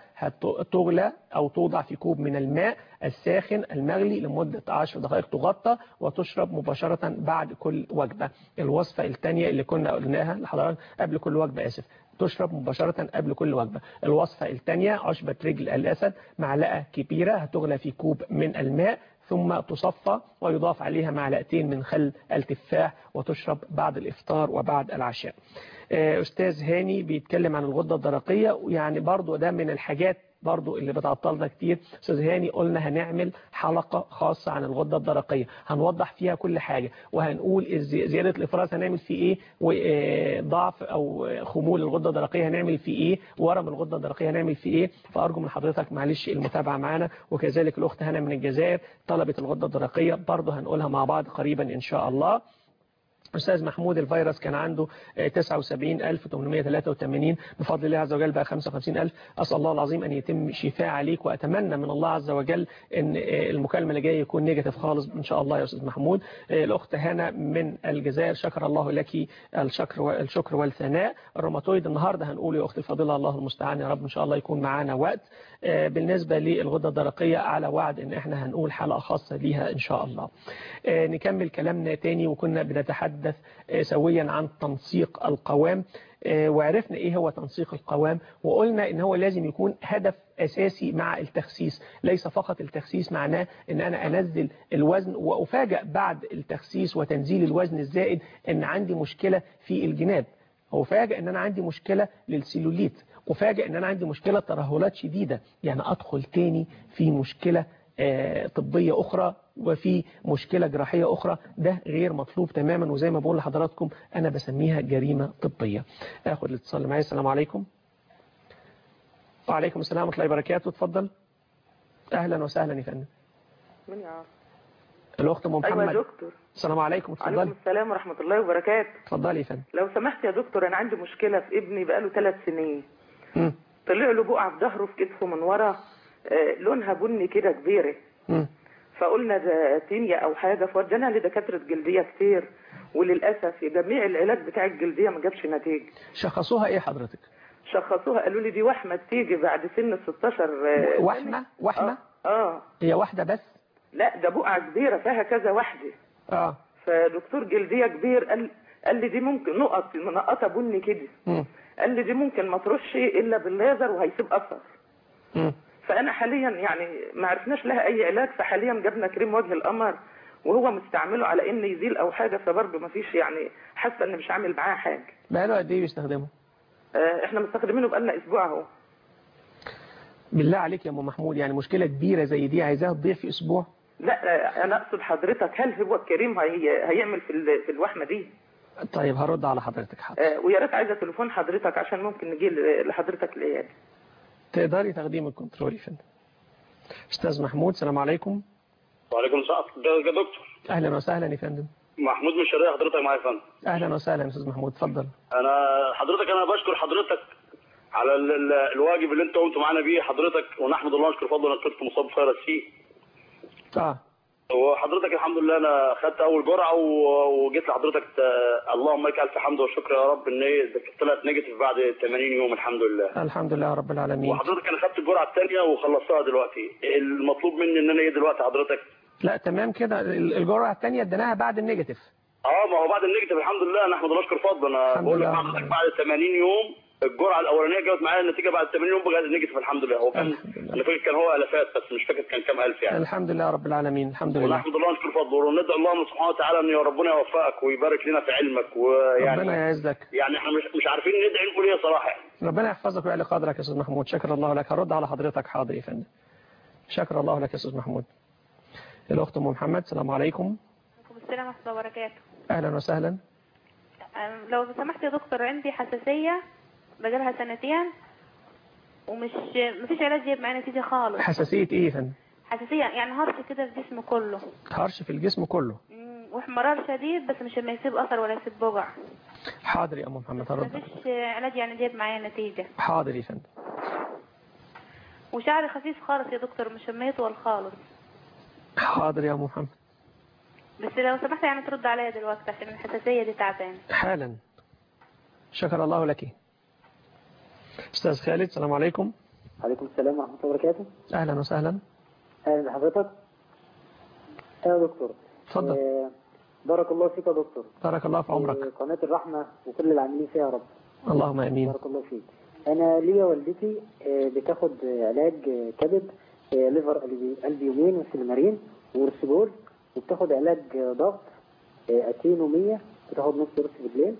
هتغلى أو توضع في كوب من الماء الساخن المغلي لمدة عشر دقائق، تغطى وتشرب مباشرة بعد كل وجبة. الوصفة الثانية اللي كنا قلناها لحضرتك قبل كل وجبة آسف تشرب مباشرة قبل كل وجبة. الوصفة الثانية عشبة رجل الأسد، معلقة كبيرة هتغلى في كوب من الماء ثم تصفى ويضاف عليها معلقتين من خل التفاح وتشرب بعد الإفطار وبعد العشاء. أستاذ هاني بيتكلم عن الغدة الدرقية، يعني برضو ده من الحاجات برضو اللي بتعطلنا كتير. أستاذ هاني قلنا هنعمل حلقة خاصة عن الغدة الدرقية هنوضح فيها كل حاجة، وهنقول زيادة الإفراز هنعمل فيه إيه، وضعف أو خمول الغدة الدرقية هنعمل فيه إيه، ورم الغدة الدرقية هنعمل فيه إيه. فأرجو من حضرتك معلش المتابعة معنا. وكذلك الأخت هنا من الجزائر طلبت الغدة الدرقية برضو هنقولها مع بعض قريبا إن شاء الله. أستاذ محمود الفيروس كان عنده تسعة وسبعين ألف وثمانمائة وثلاثة وثمانين، بفضل الله عز وجل بقى خمسة وخمسين ألف. أسأل الله العظيم أن يتم شفاء عليك، وأتمنى من الله عز وجل أن المكالمة اللي جاية يكون نيجاتيف خالص إن شاء الله يا أستاذ محمود. الأخت هنا من الجزائر شكر الله لك الشكر والشكر والثناء. الروماتويد النهاردة هنقول يا أختي الفاضلة الله المستعان يا رب إن شاء الله يكون معانا وقت. بالنسبة للغدة الدرقية على وعد ان احنا هنقول حلقة خاصة ليها ان شاء الله. نكمل كلامنا تاني، وكنا بنتحدث سويا عن تنسيق القوام، وعرفنا ايه هو تنسيق القوام، وقلنا ان هو لازم يكون هدف اساسي مع التخسيس. ليس فقط التخسيس معناه ان انا انزل الوزن وافاجئ بعد التخسيس وتنزيل الوزن الزائد ان عندي مشكلة في الجناب، وافاجئ ان انا عندي مشكلة للسيلوليت، وفاجئ ان انا عندي مشكلة ترهلات شديدة، يعني ادخل تاني في مشكلة طبية اخرى وفي مشكلة جراحية اخرى. ده غير مطلوب تماما، وزي ما بقول لحضراتكم انا بسميها جريمة طبية. اخد الاتصال معايا. السلام عليكم. وعليكم السلام ورحمة الله وبركاته. اتفضل. اهلا وسهلا يا فندم. من يعرف؟ الاخت ام محمد. ايوه يا دكتور. السلام عليكم. اتفضلي. وعليكم السلام ورحمه الله وبركاته. اتفضلي يا فندم. لو سمحت يا دكتور، انا عندي مشكله في ابني بقاله ثلاث سنين. امم طلع له بقعه في ظهره في كتفه من ورا، آه لونها بني كده كبيره. امم فقلنا ده تينيا او حاجه، فودينا لدكاتره جلديه كتير، وللاسف جميع العلاج بتاع الجلديه ما جابش نتيجه. شخصوها ايه حضرتك؟ شخصوها قالوا لي دي وحمه تيجي بعد سن ستاشر. وحمه وحمه اه, آه. هي واحده بس؟ لا ده بقعه كبيره فيها كذا واحده. اه فدكتور جلديه كبير قال قال لي دي ممكن نقط منقطه بني كده. امم قال لي دي ممكن ما ترش الا بالليزر وهيسيب اثر. امم فانا حاليا يعني ما عرفناش لها اي علاج، فحاليا جبنا كريم وجه القمر وهو مستعمله على ان يزيل او حاجه، فبرضه ما فيش يعني، حاسه ان مش عامل معاه حاجه. بقاله قد ايه بيستخدمه؟ آه احنا مستخدمينه بقالنا اسبوع اهو. بالله عليك يا ام محمود، يعني مشكله كبيره زي دي عايزاها تضيع في اسبوع؟ لا آه انا اقصد حضرتك، هل هو الكريم هي هيعمل في في الوحمه دي؟ طيب هرد على حضرتك حاضر. آه ويا ريت عايزه تليفون حضرتك عشان ممكن نجي لحضرتك العياده. تقدري تاخديه من الكنترول يا فندم. استاذ محمود السلام عليكم. وعليكم السلام يا دكتور. اهلا وسهلا يا فندم. محمود من الشرقية، حضرتك معايا يا فندم. اهلا وسهلا يا استاذ محمود، اتفضل. انا حضرتك انا بشكر حضرتك على ال ال الواجب اللي انت قمت معانا بيه حضرتك، ونحمد الله ونشكر فضله انك كنت مصاب بفيروس سي. اه وحضرتك الحمد لله انا خدت اول جرعه وجيت لحضرتك، اللهم لك الف حمد وشكر يا رب ان هي طلعت نيجاتيف بعد ثمانين يوم الحمد لله. الحمد لله رب العالمين. وحضرتك انا خدت الجرعه الثانيه وخلصتها دلوقتي، المطلوب مني ان انا ايه دلوقتي حضرتك؟ لا تمام كده، الجرعه الثانيه اديناها بعد النيجاتيف. اه ما هو بعد النيجاتيف الحمد لله نحمد الله ونشكر فضله. انا بقول لك حضرتك بعد ثمانين يوم الجرعه الاولانيه جابت معايا النتيجه بعد ثمانين يوم بقى نيجاتيف الحمد لله. هو كان انا فاكر كان هو الافات بس مش فاكر كان كام الف يعني. الحمد لله رب العالمين الحمد لله. ونحمد الله ونشكر فضله وندعو الله سبحانه وتعالى ان ربنا يوفقك ويبارك لنا في علمك، ويعني ربنا يعزك. يعني احنا مش مش عارفين ندعي نقول ايه صراحه يعني. ربنا يحفظك ويعلي قدرك يا استاذ محمود، شكر الله لك. هرد على حضرتك حاضر يا فندم. شكر الله لك يا استاذ محمود. الاخت ام محمد السلام عليكم. وعليكم السلام ورحمه الله وبركاته. اهلا وسهلا. لو سمحت يا دكتور، عندي حساسيه بقالها سنتين ومش مفيش علاج جايب معايا نتيجه خالص. حساسيه ايه يا فندم؟ حساسيه يعني هرش كده في الجسم كله. هرش في الجسم كله واحمرار شديد بس مش ما يسيب اثر ولا يسيب بقع. حاضر يا ام محمد هرد. مفيش علاج يعني جايب معايا نتيجه. حاضر يا فندم. وشعري خفيف خالص يا دكتور، مش ما يطول خالص. حاضر يا ام محمد. بس لو سمحت يعني ترد عليا دلوقتي عشان الحساسيه دي تعبانه. حالا. شكر الله لك. استاذ خالد السلام عليكم. عليكم السلام ورحمه الله وبركاته. اهلا وسهلا. اهلا بحضرتك. يا دكتور اتفضل. آه بارك الله فيك يا دكتور. بارك الله في عمرك. آه قناه الرحمه وكل العاملين فيها يا رب. اللهم امين. بارك الله فيك. انا ليا والدتي آه بتاخد علاج كبد، آه ليفر البيومين وسلمارين ورسبول، وبتاخد علاج ضغط آه اتينو مية، بتاخد نص قرص بالليل،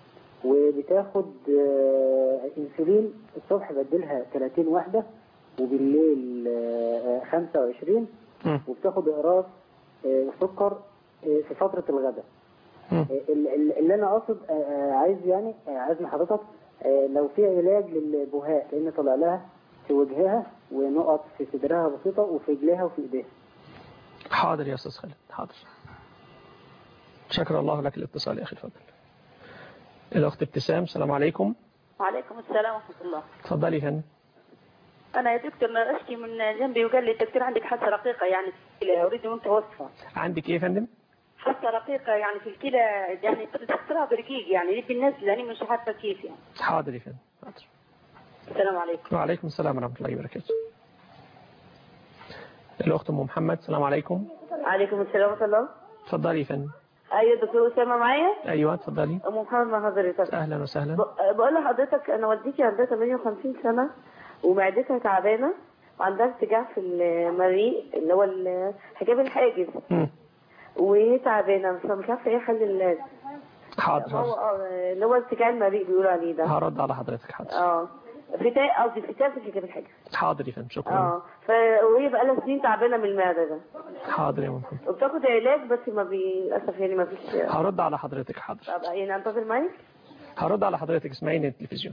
وبتاخد آه انسولين الصبح بدلها ثلاثين واحدة وبالليل آه خمسة وعشرين، وبتاخد اقراص آه سكر آه في فترة الغداء. آه اللي انا اقصد آه عايز يعني آه عايز من حضرتك آه لو في علاج للبهاء، لان طلع لها في وجهها ونقط في صدرها بسيطة وفي رجليها وفي ايديها. حاضر يا استاذ خالد حاضر. شكر الله لك الاتصال يا اخي الفضل. الاخت ابتسام السلام عليكم. وعليكم السلام ورحمه الله. اتفضلي يا فندم. انا يا دكتور اشكي من جنبي وقال لي الدكتور عندك حاسه رقيقه يعني في الكلى، اريد منك وصفه. عندك ايه يا فندم؟ حاسه رقيقه يعني في الكلى، يعني اضطراب رقيق يعني يدي الناس يعني مش عارفه كيف يعني. حاضر يا فندم حاضر. السلام عليكم. وعليكم السلام ورحمه الله وبركاته. الاخت ام محمد السلام عليكم. وعليكم السلام ورحمه الله. اتفضلي يا فندم. ايوه دكتور اسامه معايا. ايوه اتفضلي. ام محمد مع حضرتك. اهلا وسهلا. بقول لحضرتك انا والدتي عندها ثمانية وخمسين سنه ومعدتها تعبانه وعندها ارتجاع في المريء اللي هو حجاب الحاجز، وهي تعبانه فمش عارفه ايه حل العلاج. حاضر. هو اللي هو ارتجاع المريء بيقولوا عليه ده. هرد على حضرتك حاضر. اه فتاء قصدي فتاء في حجاب الحاجز. حاضر يا فندم شكرا. اه ف وهي بقى لها سنين تعبانه من المعده ده. حاضر يا محمد. وبتاخد علاج بس ما للاسف يعني ما فيش. هرد على حضرتك حاضر. طب يعني انتظر معاك. هرد على حضرتك اسمعيني التلفزيون.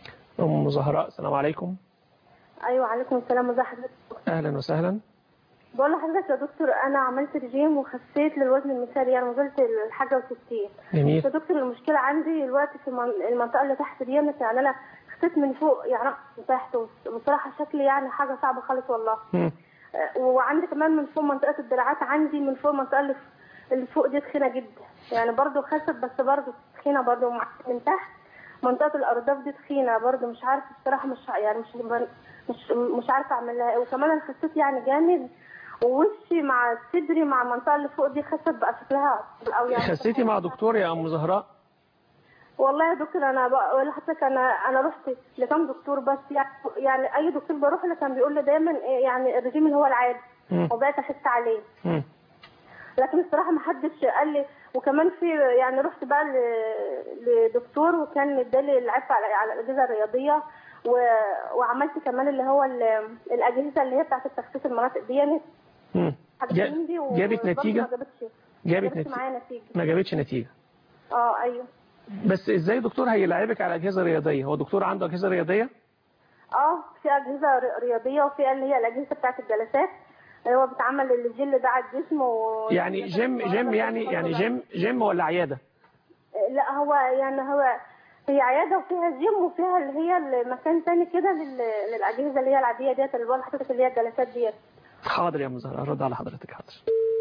ام زهراء السلام عليكم. ايوه عليكم السلام. ازي حضرتك؟ اهلا وسهلا. بقول لحضرتك يا دكتور انا عملت رجيم وخسيت للوزن المثالي، يعني وصلت لحاجه وستين. جميل. يا دكتور المشكله عندي دلوقتي في المنطقه اللي تحت دي، يعني انا خسيت من فوق يعني من تحت، وبصراحه شكلي يعني حاجه صعبه خالص والله. م. وعندي كمان من فوق منطقه الدراعات، عندي من فوق المنطقه اللي اللي فوق دي تخينه جدا، يعني برضو خست بس برضو تخينه برضو، من تحت منطقه الارداف دي تخينه برضو، مش عارفه بصراحه، مش يعني مش مش مش عارفه اعملها ايه. وكمان انا خسيت يعني جامد، ووشي مع صدري مع المنطقه اللي فوق دي خست بقى شكلها او يعني. خسيتي مع دكتور يا ام زهراء؟ والله يا دكتور انا بقول لحضرتك انا انا رحت لكام دكتور، بس يعني يعني اي دكتور بروح له كان بيقول لي دايما يعني الرجيم اللي هو العادي، وبقيت اخس عليه. م. لكن الصراحه ما حدش قال لي. وكمان في يعني رحت بقى لدكتور وكان ادالي العفه على على الاجهزه الرياضيه، وعملت كمان اللي هو الاجهزه اللي هي بتاعت التخسيس المناطق دي. امم جابت نتيجه؟ ما جابتش جابت نتيجه معايا نتيجه ما جابتش نتيجه. اه ايوه. بس ازاي دكتور هيلعبك على اجهزه رياضيه؟ هو دكتور عنده اجهزه رياضيه؟ اه في اجهزه رياضيه، وفي اللي هي الاجهزه بتاعت الجلسات، هو بيتعمل الجل ده على الجسم و... يعني جيم جيم يعني يعني جيم جيم ولا عياده؟ لا هو يعني هو هي عياده وفيها جيم وفيها اللي هي المكان تاني كده للاجهزه اللي هي العاديه ديت اللي بقول لحضرتك اللي هي الجلسات ديت. حاضر يا ام زهراء ارد على حضرتك. حاضر.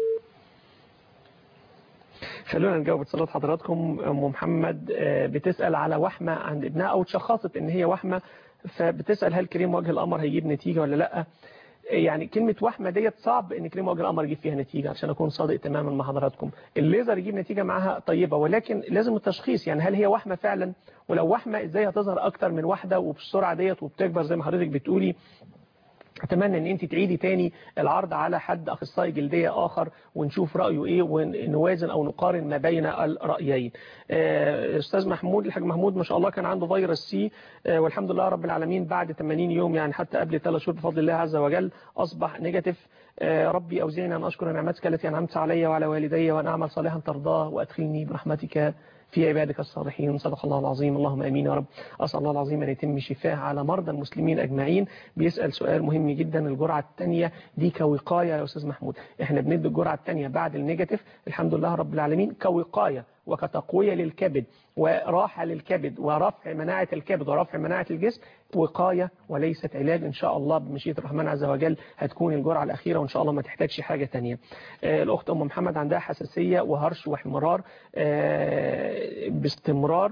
خلونا نجاوب اتصالات حضراتكم. ام محمد بتسال على وحمه عند ابنها، او اتشخصت ان هي وحمه، فبتسال هل كريم وجه القمر هيجيب نتيجه ولا لا. يعني كلمة وحمة ديت صعب ان كريم وجه القمر يجيب فيها نتيجة، عشان اكون صادق تماما مع حضراتكم. الليزر يجيب نتيجة معاها طيبة، ولكن لازم التشخيص، يعني هل هي وحمة فعلا؟ ولو وحمة ازاي هتظهر اكتر من واحدة وبالسرعة ديت وبتكبر زي ما حضرتك بتقولي؟ اتمنى ان انت تعيدي تاني العرض على حد اخصائي جلديه اخر ونشوف رايه ايه، ونوازن او نقارن ما بين الرايين. استاذ محمود الحاج محمود ما شاء الله كان عنده فيروس سي، والحمد لله رب العالمين بعد ثمانين يوم، يعني حتى قبل ثلاث شهور بفضل الله عز وجل اصبح نيجاتيف. ربي اوزعني ان اشكر نعمتك التي انعمت علي وعلى والدي، وان اعمل صالحا ترضاه، وادخلني برحمتك في عبادك الصالحين. صدق الله العظيم. اللهم امين يا رب. اسال الله العظيم ان يتم شفاه على مرضى المسلمين اجمعين. بيسال سؤال مهم جدا، الجرعه الثانيه دي كوقايه يا استاذ محمود؟ احنا بندي الجرعه الثانيه بعد النيجاتيف الحمد لله رب العالمين كوقايه وكتقويه للكبد وراحه للكبد ورفع مناعه الكبد ورفع مناعه الجسم، وقايه وليست علاج. ان شاء الله بمشيئه الرحمن عز وجل هتكون الجرعه الاخيره، وان شاء الله ما تحتاجش حاجه ثانيه. الاخت ام محمد عندها حساسيه وهرش واحمرار باستمرار.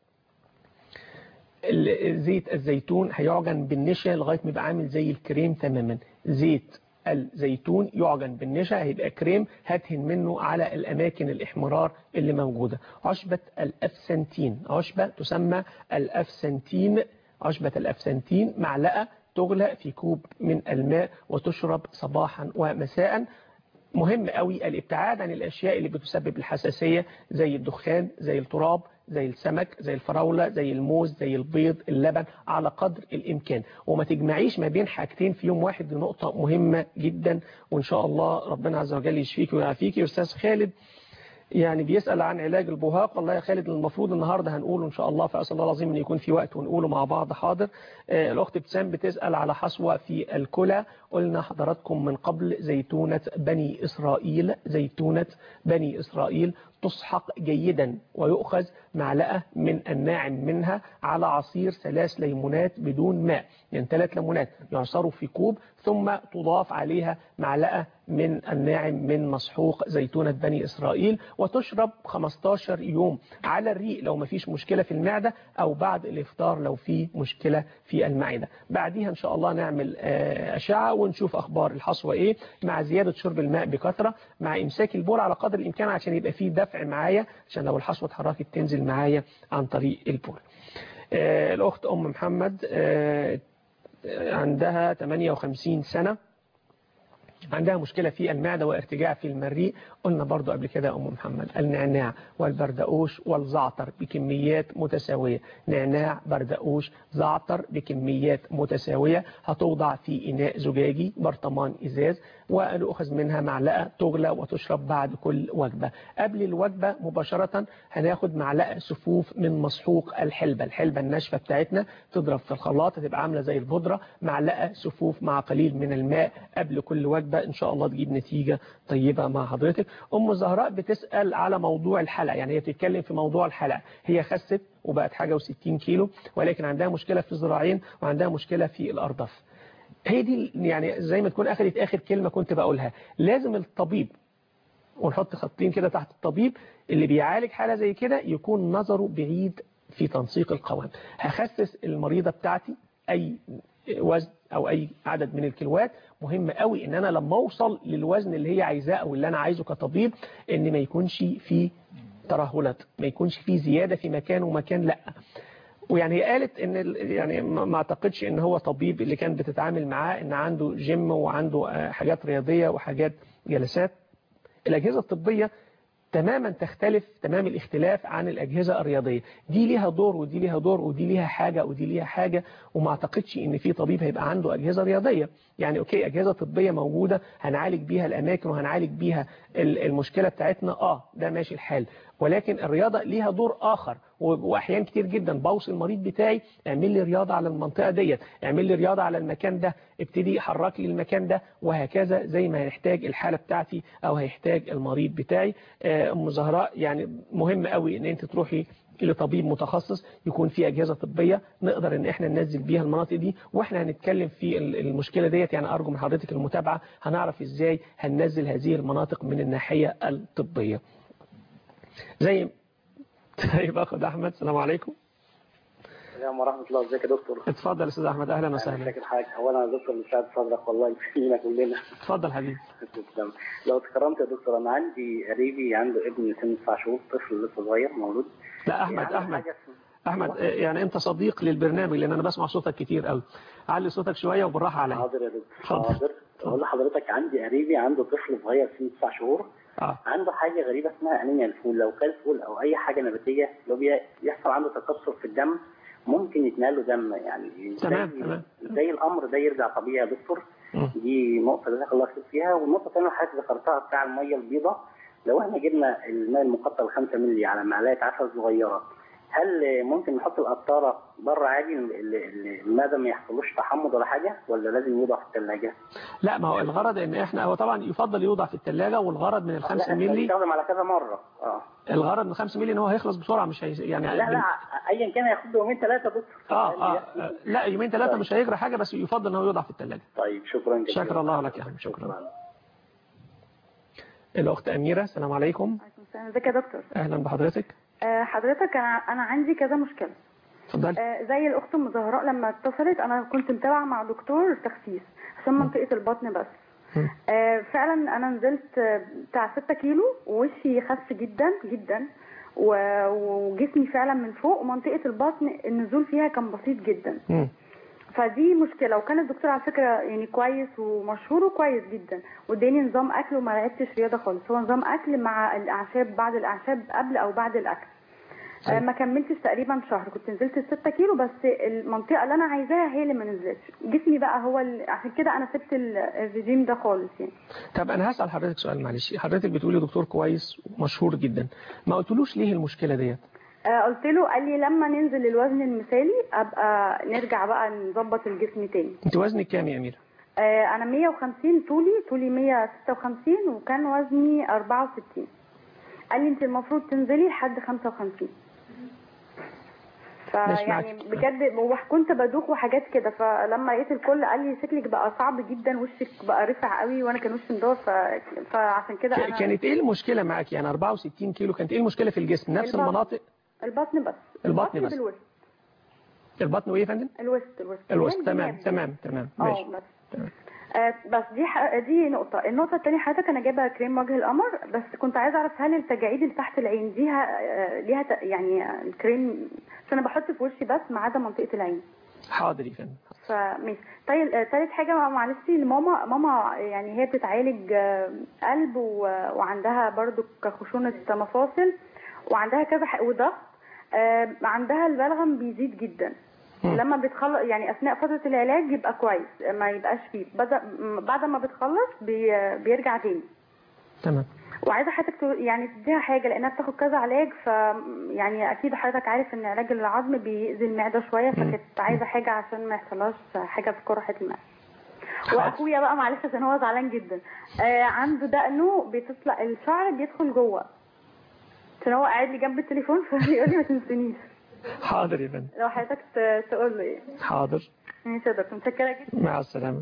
زيت الزيتون هيعجن بالنشا لغايه ما يبقى عامل زي الكريم تماما. زيت الزيتون يعجن بالنشا هيبقى كريم، هدهن منه على الأماكن الإحمرار اللي موجودة. عشبة الأفسنتين، عشبة تسمى الأفسنتين، عشبة الأفسنتين معلقة تغلى في كوب من الماء وتشرب صباحا ومساء. مهم قوي الابتعاد عن الأشياء اللي بتسبب الحساسية زي الدخان، زي التراب، زي السمك، زي الفراولة، زي الموز، زي البيض، اللبن، على قدر الإمكان. وما تجمعيش ما بين حاجتين في يوم واحد، دي نقطة مهمة جدا، وإن شاء الله ربنا عز وجل يشفيك ويعافيك. أستاذ خالد يعني بيسأل عن علاج البهاق. والله يا خالد المفروض النهاردة هنقوله إن شاء الله، فأسأل الله العظيم أن يكون في وقت ونقوله مع بعض. حاضر. آه الأخت ابتسام بتسأل على حصوة في الكلى. قلنا حضراتكم من قبل زيتونة بني إسرائيل، زيتونة بني إسرائيل تسحق جيدا ويؤخذ معلقة من الناعم منها على عصير ثلاث ليمونات بدون ماء، يعني ثلاث ليمونات يعصروا في كوب، ثم تضاف عليها معلقة من الناعم من مسحوق زيتونة بني إسرائيل، وتشرب خمستاشر يوم على الريق لو ما فيش مشكلة في المعدة، أو بعد الإفطار لو في مشكلة في المعدة. بعديها إن شاء الله نعمل أشعة ونشوف أخبار الحصوة إيه، مع زيادة شرب الماء بكثرة، مع إمساك البول على قدر الإمكان عشان يبقى فيه دفع معايا، عشان لو الحصوة اتحركت تنزل معايا عن طريق البول. الأخت أم محمد عندها ثمانية وخمسين سنة، عندها مشكلة في المعدة وارتجاع في المريء. قلنا برضو قبل كده أم محمد النعناع والبردقوش والزعتر بكميات متساوية، نعناع بردقوش زعتر بكميات متساوية، هتوضع في إناء زجاجي برطمان إزاز، ونأخذ منها معلقة تغلى وتشرب بعد كل وجبة. قبل الوجبة مباشرة هناخد معلقة سفوف من مسحوق الحلبة، الحلبة الناشفة بتاعتنا تضرب في الخلاط هتبقى عاملة زي البودرة، معلقة سفوف مع قليل من الماء قبل كل وجبة. مناسبة إن شاء الله تجيب نتيجة طيبة مع حضرتك. أم زهراء بتسأل على موضوع الحلق، يعني هي بتتكلم في موضوع الحلق. هي خست وبقت حاجة وستين كيلو، ولكن عندها مشكلة في الذراعين وعندها مشكلة في الأرداف. هي دي يعني زي ما تكون أخذت آخر كلمة كنت بقولها. لازم الطبيب، ونحط خطين كده تحت الطبيب اللي بيعالج حالة زي كده، يكون نظره بعيد في تنسيق القوام. هخسس المريضة بتاعتي أي وزن أو أي عدد من الكيلوات، مهم قوي إن أنا لما أوصل للوزن اللي هي عايزاه أو اللي أنا عايزه كطبيب، إن ما يكونش فيه ترهلات، ما يكونش فيه زيادة في مكان ومكان لأ. ويعني هي قالت ان يعني ما اعتقدش ان هو طبيب اللي كان بتتعامل معاه ان عنده جيم وعنده حاجات رياضية وحاجات جلسات. الأجهزة الطبية تماما تختلف تمام الاختلاف عن الأجهزة الرياضية. دي ليها دور ودي ليها دور ودي ليها حاجة ودي ليها حاجة، وما اعتقدش ان في طبيب هيبقى عنده أجهزة رياضية. يعني اوكي أجهزة طبية موجودة هنعالج بيها الأماكن وهنعالج بيها المشكلة بتاعتنا، اه ده ماشي الحال، ولكن الرياضة ليها دور آخر. وأحيان كتير جدا بوصي المريض بتاعي اعمل لي رياضة على المنطقة ديت، اعمل لي رياضة على المكان ده، ابتدي حرك لي المكان ده، وهكذا زي ما هيحتاج الحالة بتاعتي أو هيحتاج المريض بتاعي. أم زهراء يعني مهم قوي ان انت تروحي لطبيب متخصص يكون في أجهزة طبية نقدر ان احنا ننزل بيها المناطق دي، واحنا هنتكلم في المشكلة ديت. يعني أرجو من حضرتك المتابعة، هنعرف ازاي هننزل هذه المناطق من الناحية الطبية. زي طيب اخد احمد. السلام عليكم. السلام ورحمه الله. ازيك يا دكتور؟ اتفضل يا استاذ احمد. اهلا وسهلا. فاكر حاجه. هو انا يا دكتور مساعد صدرك والله يكفينا كلنا. اتفضل حبيبي. لو تكرمت يا دكتور، انا عندي قريبي عنده ابن سن تسع شهور، طفل لسه صغير مولود. لا احمد يعني احمد احمد يعني انت صديق للبرنامج لان انا بسمع صوتك كتير قوي. علي صوتك شويه وبالراحه عليا. حاضر يا دكتور. حاضر. اقول لحضرتك عندي قريبي عنده طفل صغير سن تسع شهور. آه. عنده حاجة غريبة اسمها أنيميا الفول. لو كل فول أو أي حاجة نباتية لو بيحصل عنده تكسر في الدم ممكن يتنقل له دم. يعني تمام تمام. زي الأمر ده يرجع طبيعي يا دكتور. م. دي نقطة جزاك الله خير فيها. والنقطة الثانية حضرتك ذكرتها بتاع المية البيضاء. لو احنا جبنا الماء المقطر خمسة مللي على معلقة عسل صغيرة، هل ممكن نحط القطارة بره عادي الماء ده ما يحصلوش تحمض ولا حاجة، ولا لازم يوضع في الثلاجة؟ لا، ما هو الغرض ان احنا هو طبعا يفضل يوضع في الثلاجة، والغرض من الخمسة مللي يستخدم على كذا مرة. اه الغرض من الخمسة مللي ان هو هيخلص بسرعة، مش هي يعني لا لا ايا كان هياخد يومين ثلاثة دكتور. اه اه لا يومين ثلاثة مش هيجرى حاجة، بس يفضل ان هو يوضع في الثلاجة. طيب شكرا جزيلا. شكرا الله لك يا احمد. شكرا. الأخت أميرة. السلام عليكم. ازيك يا دكتور؟ أهلا بحضرتك. أه حضرتك أنا أنا عندي كذا مشكلة. اتفضلي. أه زي الأخت أم زهراء لما اتصلت، أنا كنت متابعة مع دكتور تخسيس عشان منطقة البطن بس. أه فعلا أنا نزلت بتاع ستة كيلو ووشي خس جدا جدا، وجسمي فعلا من فوق ومنطقة البطن النزول فيها كان بسيط جدا. م. فدي مشكله. وكان الدكتور على فكره يعني كويس ومشهور وكويس جدا، واداني نظام اكل وما لعبتش رياضه خالص. هو نظام اكل مع الاعشاب، بعد الاعشاب قبل او بعد الاكل. أه ما كملتش تقريبا شهر كنت نزلت ستة كيلو، بس المنطقه اللي انا عايزاها هي اللي ما نزلتش. جسمي بقى هو عشان كده انا سبت الرجيم ده خالص يعني. طب انا هسال حضرتك سؤال معلش. حضرتك بتقولي دكتور كويس ومشهور جدا، ما قلتلوش ليه المشكله ديت؟ آه قلت له، قال لي لما ننزل للوزن المثالي ابقى نرجع بقى نظبط الجسم تاني. انت وزنك كام يا اميره؟ آه انا مية وخمسين طولي، طولي مية وستة وخمسين، وكان وزني أربعة وستين. قال لي انت المفروض تنزلي لحد خمسة وخمسين. فيعني بجد وكنت بدوخ وحاجات كده، فلما لقيت الكل قال لي شكلك بقى صعب جدا، وشك بقى رفع قوي، وانا كان وشي مدور، ف... فعشان كده انا. كانت ايه المشكله معاك يعني أربعة وستين كيلو؟ كانت ايه المشكله في الجسم؟ نفس البطن. المناطق؟ البطن بس. البطن بس. بالوسط. البطن وايه يا فندم؟ الوسط. الوسط الوسط. تمام تمام تمام ماشي. اه بس تمام. آه بس دي ح... دي نقطة. النقطة الثانية حضرتك أنا جايبة كريم وجه القمر، بس كنت عايزة أعرف هل التجاعيد اللي تحت العين دي آه ليها ت... يعني الكريم، عشان أنا بحط في وشي بس ما عدا منطقة العين. حاضر يا فندم. فماشي. طيب آه ثالث حاجة معلش لماما، ماما يعني هي بتتعالج آه قلب و... وعندها برضو كخشونة مفاصل، وعندها كذا ح... وضغط. آه عندها البلغم بيزيد جدا. لما بتخلص يعني اثناء فتره العلاج يبقى كويس، ما يبقاش فيه بدا بعد ما بتخلص بي بيرجع تاني. تمام. وعايزه حضرتك يعني تديها حاجه لانها بتاخد كذا علاج، ف يعني اكيد حضرتك عارف ان علاج العظم بيأذي المعده شويه، فكنت عايزه حاجه عشان ما يحصلهاش حاجه في قرحه المعده. واخويا بقى معلش عشان هو زعلان جدا آه عنده دقنه بتطلع الشعر بيدخل جوه عشان هو قاعد لي جنب التليفون فبيقول لي ما تنسينيش. حاضر يا فندم. لو حضرتك تقول له ايه. حاضر. ماشي يا دكتور متشكره جدا. مع السلامه.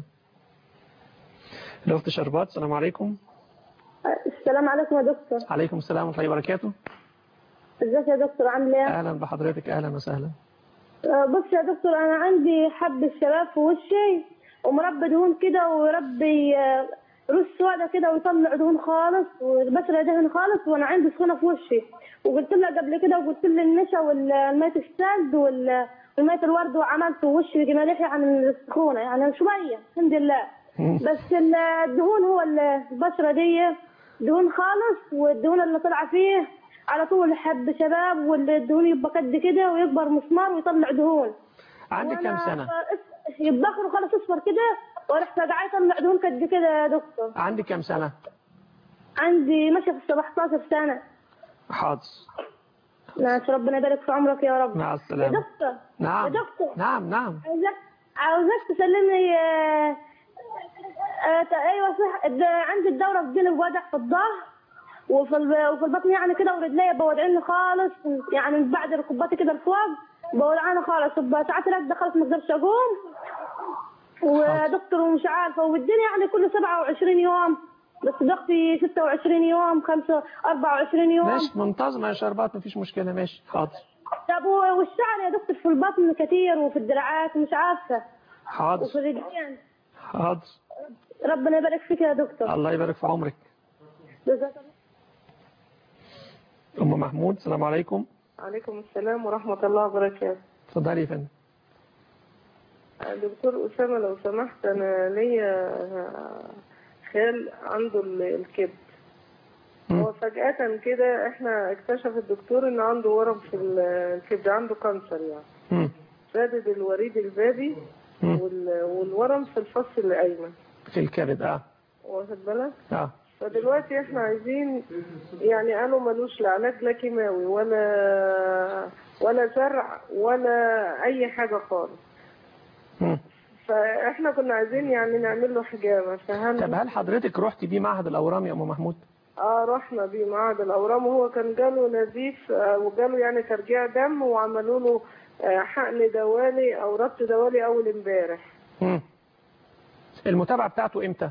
الاخت شربات السلام عليكم. السلام عليكم يا دكتور. عليكم السلام ورحمه الله وبركاته. ازيك يا دكتور عامل ايه؟ اهلا بحضرتك اهلا وسهلا. بص يا دكتور انا عندي حب الشباب في وشي ومربي دهون كده ويربي روس سودا كده ويطلع دهون خالص والبشره دهن خالص وانا عندي سخونه في وشي وقلت لها قبل كده وقلت لي النشا والمية السلد والمية الورد وعملت وشي جمالي عن السخونه يعني شويه الحمد لله. بس الدهون هو البشره دي دهون خالص والدهون اللي طالعه فيه على طول حب شباب والدهون يبقى قد كده ويكبر مسمار ويطلع دهون. عندك كم سنه؟ يتبخر خالص اصفر كده واروح فجعه يطلع دهون قد كده يا دكتور. عندك كم سنه؟ عندي ماشيه في سبعتاشر سنه. حاضر. ماشي ربنا يبارك في عمرك يا رب. مع السلامه. يا دكتور. نعم. يا دكتور. نعم نعم. عاوزك عاوزك تسلمني آه... آه... ايوه صح عندي الدوره بتجيني بوجع في الظهر وفي وفي البطن يعني كده ورجليا بوجعني خالص يعني من بعد ركباتي كده لفوق بوجعاني خالص ساعات لا خالص ما اقدرش اقوم ودكتور ومش عارفه والدنيا يعني كل سبعة وعشرين يوم بس ضغطي ستة وعشرين يوم خمسة أربعة وعشرين يوم. ماشي منتظمه يا شربات مفيش مشكله ماشي حاضر. طب والشعر يا دكتور في البطن كتير وفي الدراعات مش عارفه. حاضر. وفي الرجلين. حاضر. ربنا يبارك فيك يا دكتور. الله يبارك في عمرك. جزاك الله. أم محمود السلام عليكم. عليكم السلام ورحمة الله وبركاته. اتفضلي يا فندم. دكتور أسامة لو سمحت أنا ليا خال عنده الكبد. هو فجأة كده احنا اكتشف الدكتور ان عنده ورم في الكبد عنده كانسر يعني. شادد الوريد البابي والورم في الفص الايمن. في الكبد اه. واخد بالك؟ اه. فدلوقتي احنا عايزين يعني قالوا ملوش لا علاج لا كيماوي ولا ولا زرع ولا اي حاجه خالص. مم. فاحنا كنا عايزين يعني نعمل له حجامه فهل طب هل حضرتك رحت بيه معهد الاورام يا ام محمود؟ اه رحنا بيه معهد الاورام وهو كان جاله نزيف آه وجاله يعني ترجيع دم وعملوا له آه حقن دوالي او ربط دوالي اول امبارح. امم المتابعه بتاعته امتى؟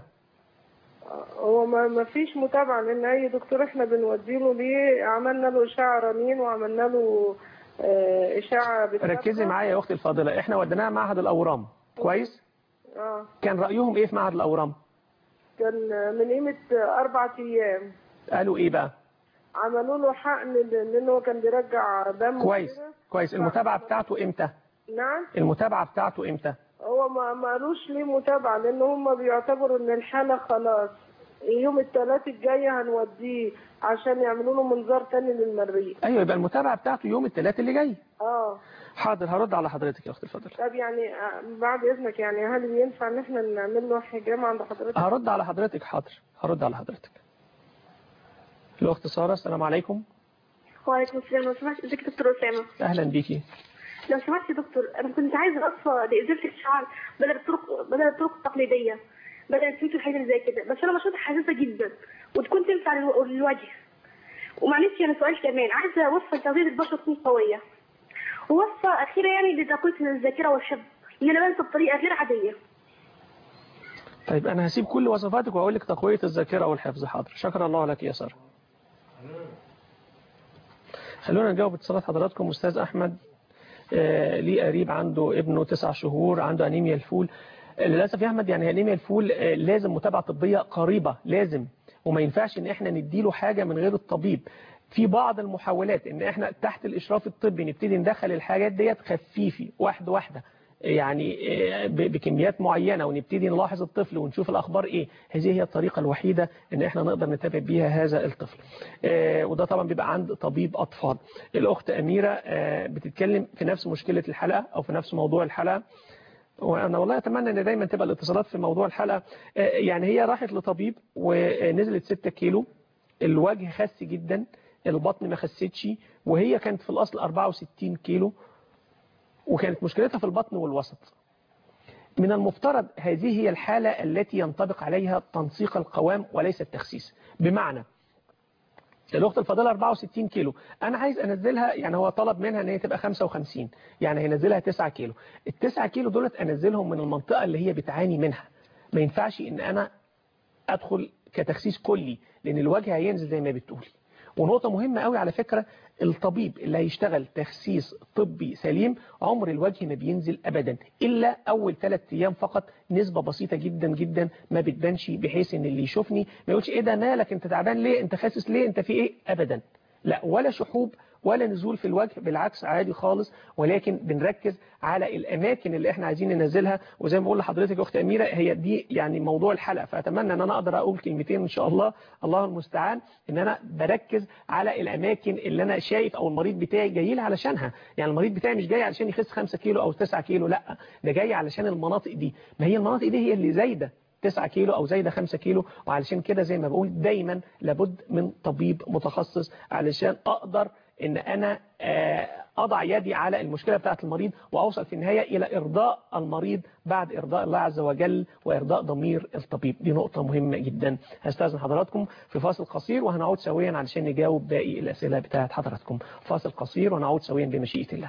هو ما ما فيش متابعه لان اي دكتور احنا بنودي له ليه عملنا له اشعه رنين وعملنا له آه اشعه بتاعته. ركزي معايا يا اختي الفاضله احنا وديناها معهد الاورام كويس؟ اه كان رايهم ايه في معهد الاورام؟ كان من قيمه اربع ايام. قالوا ايه بقى؟ عملوا له حقن لان هو كان بيرجع دم كويس كويس. المتابعه بتاعته امتى؟ نعم المتابعه بتاعته امتى؟ هو ما ما قالوش ليه متابعه لان هم بيعتبروا ان الحاله خلاص يوم الثلاث الجاي هنوديه عشان يعملوا له منظار تاني للمريء. ايوه يبقى المتابعه بتاعته يوم الثلاث اللي جاي. اه حاضر هرد على حضرتك يا اختي الفاضله. طب يعني بعد اذنك يعني هل ينفع ان احنا نعمل له حجامه عند حضرتك؟ هرد على حضرتك حاضر هرد على حضرتك. الاخت ساره السلام عليكم. وعليكم السلام. لو سمحت ازيك يا دكتور اسامه؟ اهلا بيكي. لو سمحت يا دكتور انا كنت عايزه وصفه لازاله الشعر بدل الطرق بدل الطرق التقليديه بدل التويت والحاجات اللي زي كده بس انا بشرتها حساسه جدا وتكون تنفع للوجه. ومعلش انا سؤال كمان عايزه وصفه لتغذيه البشره تكون قويه ووصفه اخيره يعني لتقويه الذاكره والحفظ لان انا بنسى بطريقه غير عاديه. طيب انا هسيب كل وصفاتك واقول لك تقويه الذاكره والحفظ. حاضر شكر الله لك يا ساره. خلونا نجاوب اتصالات حضراتكم. استاذ احمد آه ليه قريب عنده ابنه تسع شهور عنده انيميا الفول. آه للاسف يا احمد يعني انيميا الفول آه لازم متابعه طبيه قريبه لازم وما ينفعش ان احنا نديله حاجه من غير الطبيب. في بعض المحاولات ان احنا تحت الاشراف الطبي نبتدي ندخل الحاجات ديت خفيفي واحده واحده يعني بكميات معينة ونبتدي نلاحظ الطفل ونشوف الأخبار إيه. هذه هي الطريقة الوحيدة إن إحنا نقدر نتابع بيها هذا الطفل. وده طبعا بيبقى عند طبيب أطفال. الأخت أميرة بتتكلم في نفس مشكلة الحلقة أو في نفس موضوع الحلقة وأنا والله أتمنى أن دايما تبقى الاتصالات في موضوع الحلقة. يعني هي راحت لطبيب ونزلت ستة كيلو الوجه خس جدا البطن ما خستش وهي كانت في الأصل أربعة وستين كيلو وكانت مشكلتها في البطن والوسط. من المفترض هذه هي الحالة التي ينطبق عليها تنسيق القوام وليس التخسيس. بمعنى الأخت الفاضلة أربعة وستين كيلو، أنا عايز أنزلها، يعني هو طلب منها أن هي تبقى خمسة وخمسين، يعني هينزلها تسعة كيلو. التسعة كيلو دولت أنزلهم من المنطقة اللي هي بتعاني منها. ما ينفعش أن أنا أدخل كتخسيس كلي، لأن الوجه هينزل زي ما بتقولي. ونقطة مهمة قوي على فكرة، الطبيب اللي هيشتغل تخسيس طبي سليم عمر الوجه ما بينزل أبدا، إلا أول ثلاث أيام فقط، نسبة بسيطة جدا جدا ما بتبانش، بحيث ان اللي يشوفني ما يقولش ايه ده مالك انت تعبان ليه، انت خاسس ليه، انت في ايه، أبدا. لا، ولا شحوب ولا نزول في الوجه، بالعكس عادي خالص. ولكن بنركز على الأماكن اللي احنا عايزين ننزلها. وزي ما بقول لحضرتك يا أخت أميرة، هي دي يعني موضوع الحلقة، فأتمنى ان انا اقدر اقول كلمتين ان شاء الله، الله المستعان، ان انا بركز على الأماكن اللي انا شايف او المريض بتاعي جاي لي علشانها. يعني المريض بتاعي مش جاي علشان يخس خمسة كيلو او تسعة كيلو، لا، ده جاي علشان المناطق دي. ما هي المناطق دي هي اللي زايدة تسعة كيلو او زايده خمسة كيلو. وعلشان كده زي ما بقول دايما لابد من طبيب متخصص علشان اقدر ان انا اضع يدي على المشكله بتاعه المريض، واوصل في النهايه الى ارضاء المريض بعد ارضاء الله عز وجل وارضاء ضمير الطبيب. دي نقطه مهمه جدا. هستاذن حضراتكم في فاصل قصير وهنعود سويا علشان نجاوب باقي الاسئله بتاعه حضراتكم. فاصل قصير ونعود سويا بمشيئه الله.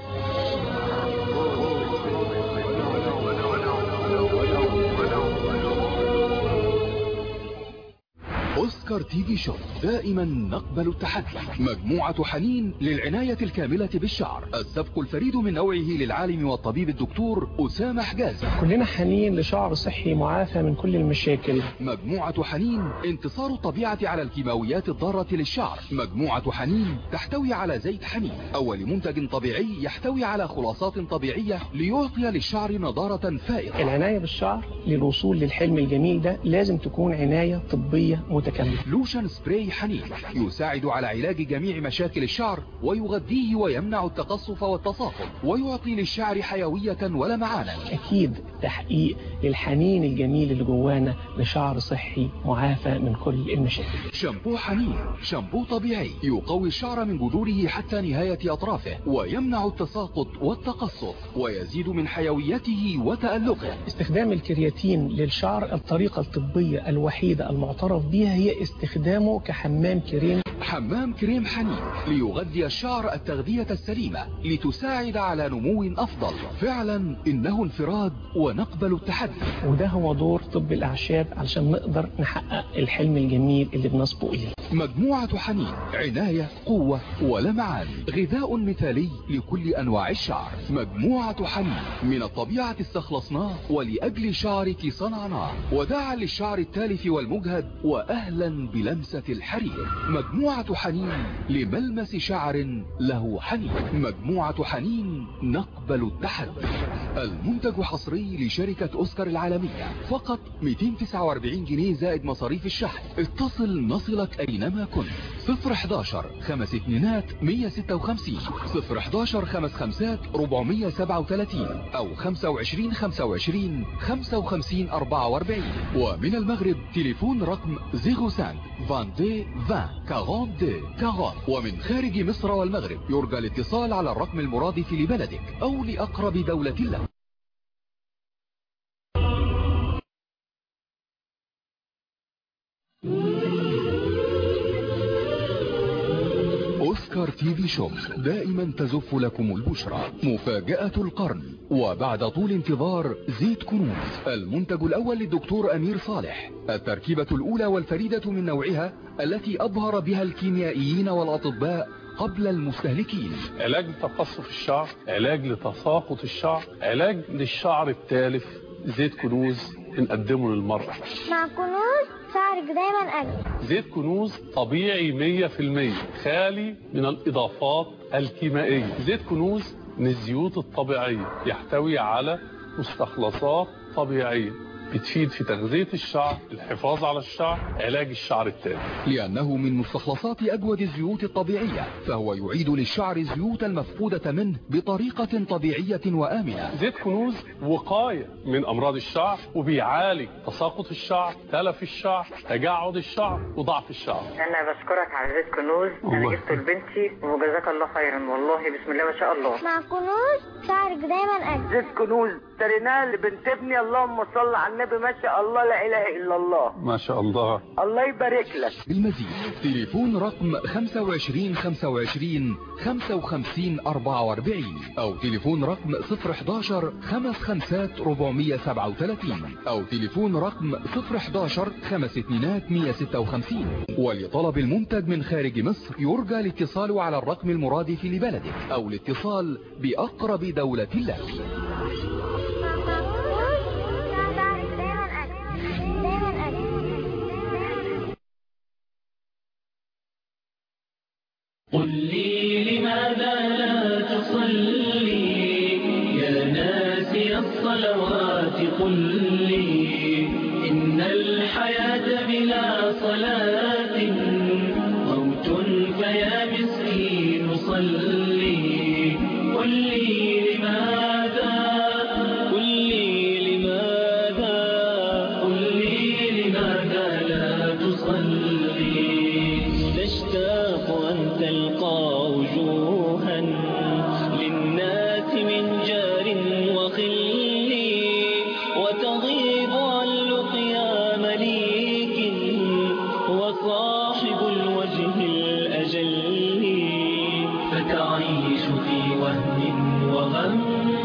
أوسكار تي في شوب، دائما نقبل التحدي. مجموعة حنين للعناية الكاملة بالشعر، السبق الفريد من نوعه للعالم والطبيب الدكتور أسامة حجازي. كلنا حنين لشعر صحي معافى من كل المشاكل. مجموعة حنين انتصار الطبيعة على الكيماويات الضارة للشعر. مجموعة حنين تحتوي على زيت حنين، أول منتج طبيعي يحتوي على خلاصات طبيعية ليعطي للشعر نضارة فائقة. العناية بالشعر للوصول للحلم الجميل ده لازم تكون عناية طبية متكاملة. لوشن سبراي حنين يساعد على علاج جميع مشاكل الشعر ويغذيه ويمنع التقصف والتصاقم ويعطي للشعر حيوية ولمعانا. أكيد تحقيق للحنين الجميل اللي جوانا لشعر صحي معافى من كل المشاكل. شامبو حنين، شامبو طبيعي يقوي الشعر من جذوره حتى نهاية أطرافه ويمنع التساقط والتقصف ويزيد من حيويته وتألقه. استخدام الكرياتين للشعر الطريقة الطبية الوحيدة المعترف بها هي استخدامه كحمام كريم. حمام كريم حنين ليغذي الشعر التغذية السليمة لتساعد على نمو أفضل. فعلا إنه انفراد ونقبل التحدي، وده هو دور طب الأعشاب علشان نقدر نحقق الحلم الجميل اللي بنصبه إليه. مجموعة حنين عناية قوة ولمعان، غذاء مثالي لكل أنواع الشعر. مجموعة حنين من الطبيعة استخلصناه ولأجل شعرك صنعناه، وداعا للشعر التالف والمجهد وأهلا بلمسة الحرير. مجموعة حنين لملمس شعر له حنين. مجموعة حنين نقبل التحدي. المنتج حصري لشركة أوسكار العالمية، فقط مئتين وتسعة وأربعين جنيه زائد مصاريف الشحن. اتصل نصلك أينما كنت. صفر حداشر خمس اتنينات مية ستة وخمسين، صفر حداشر خمس خمسات ربعمية سبعة وتلاتين، أو خمسة وعشرين خمسة وعشرين خمسة وخمسين أربعة وأربعين. ومن المغرب تليفون رقم صفر خمسة فاندي عشرين أربعين أربعين. ومن خارج مصر والمغرب يرجى الاتصال على الرقم المرادف لبلدك أو لأقرب دولة لك. أوسكار تي في شوب دائما تزف لكم البشرى. مفاجأة القرن، وبعد طول انتظار زيت كنوز، المنتج الأول للدكتور أمير صالح، التركيبة الأولى والفريدة من نوعها التي أبهر بها الكيميائيين والأطباء قبل المستهلكين. علاج لتقصف الشعر، علاج لتساقط الشعر، علاج للشعر التالف. زيت كنوز بنقدمه للمرأة. مع كنوز شعرك دايما أجمل. زيت كنوز طبيعي مية في المية، خالي من الإضافات الكيميائية. زيت كنوز من الزيوت الطبيعية، يحتوي على مستخلصات طبيعية بتفيد في تغذية الشعر، الحفاظ على الشعر، علاج الشعر التالف. لأنه من مستخلصات أجود الزيوت الطبيعية، فهو يعيد للشعر الزيوت المفقودة منه بطريقة طبيعية وآمنة. زيت كنوز وقاية من أمراض الشعر، وبيعالج تساقط الشعر، تلف الشعر، تجعد الشعر، وضعف الشعر. أنا بشكرك على زيت كنوز، أنا جبته لبنتي وجزاك الله خيرا، والله بسم الله ما شاء الله. مع كنوز شعرك دايما أجمل. زيت كنوز اشتريناه لبنت ابني، اللهم صل على النبي، ما شاء الله لا إله إلا الله. ما شاء الله. الله يبارك لك. بالمزيد تليفون رقم خمسة وعشرين خمسة وعشرين خمسة وخمسين أربعة وأربعين أو تليفون رقم صفر حداشر خمس خمسات ربعمية سبعة وثلاثين أو تليفون رقم صفر حداشر خمس اتنينات مية ستة وخمسين. ولطلب المنتج من خارج مصر يرجى الاتصال على الرقم المرادف لبلدك أو الاتصال بأقرب دولة لك. قل لي لماذا لا تصلي يا ناسي الصلوات، قل لي إن الحياة بلا صلاة موت، فيا مسكين صلي. قل لي لماذا، قل لي لماذا، قل لي لماذا لا تصلي. تشتاق أن تلقى وجوها للناس من جار وخل، وتغيب عن لقيا مليك وصاحب الوجه الأجل، فتعيش في وهم وغم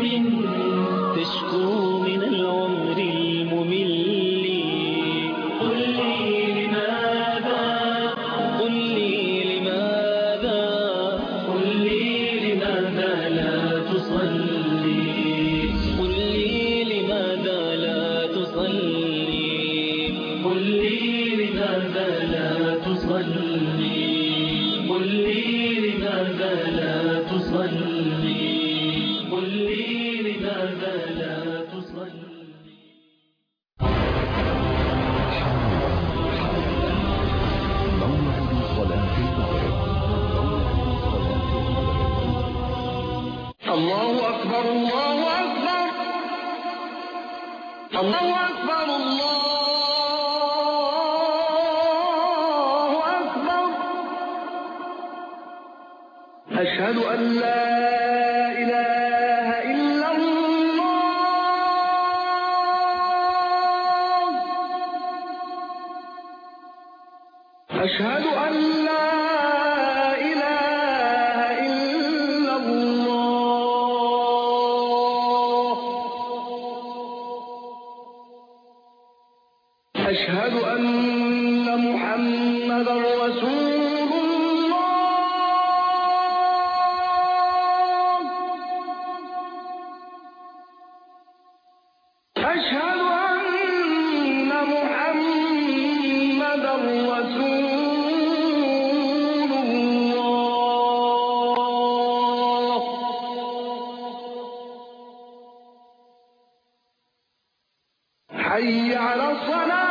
تشكو من العمر الممل. قل لي لماذا، قل لي لماذا، قل لي لماذا لا تصلي. قل لي لماذا لا تصلي. قل لي لماذا لا تصلي. قل لي لماذا لا تصلي. قل لي لماذا لا تصلي. الله أكبر الله أكبر الله أكبر الله أكبر. أشهد أن لا إله إلا الله. أشهد أن لا أشهد أن محمدا رسول الله. أشهد أن محمدا رسول الله. حي على الصلاة.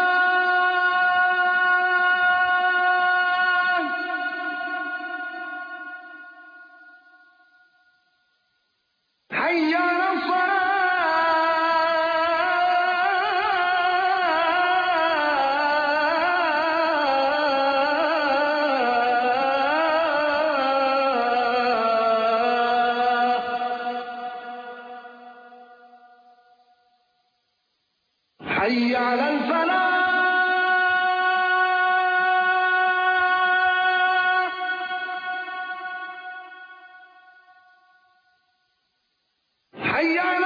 حي على حي على الفلاح. حي على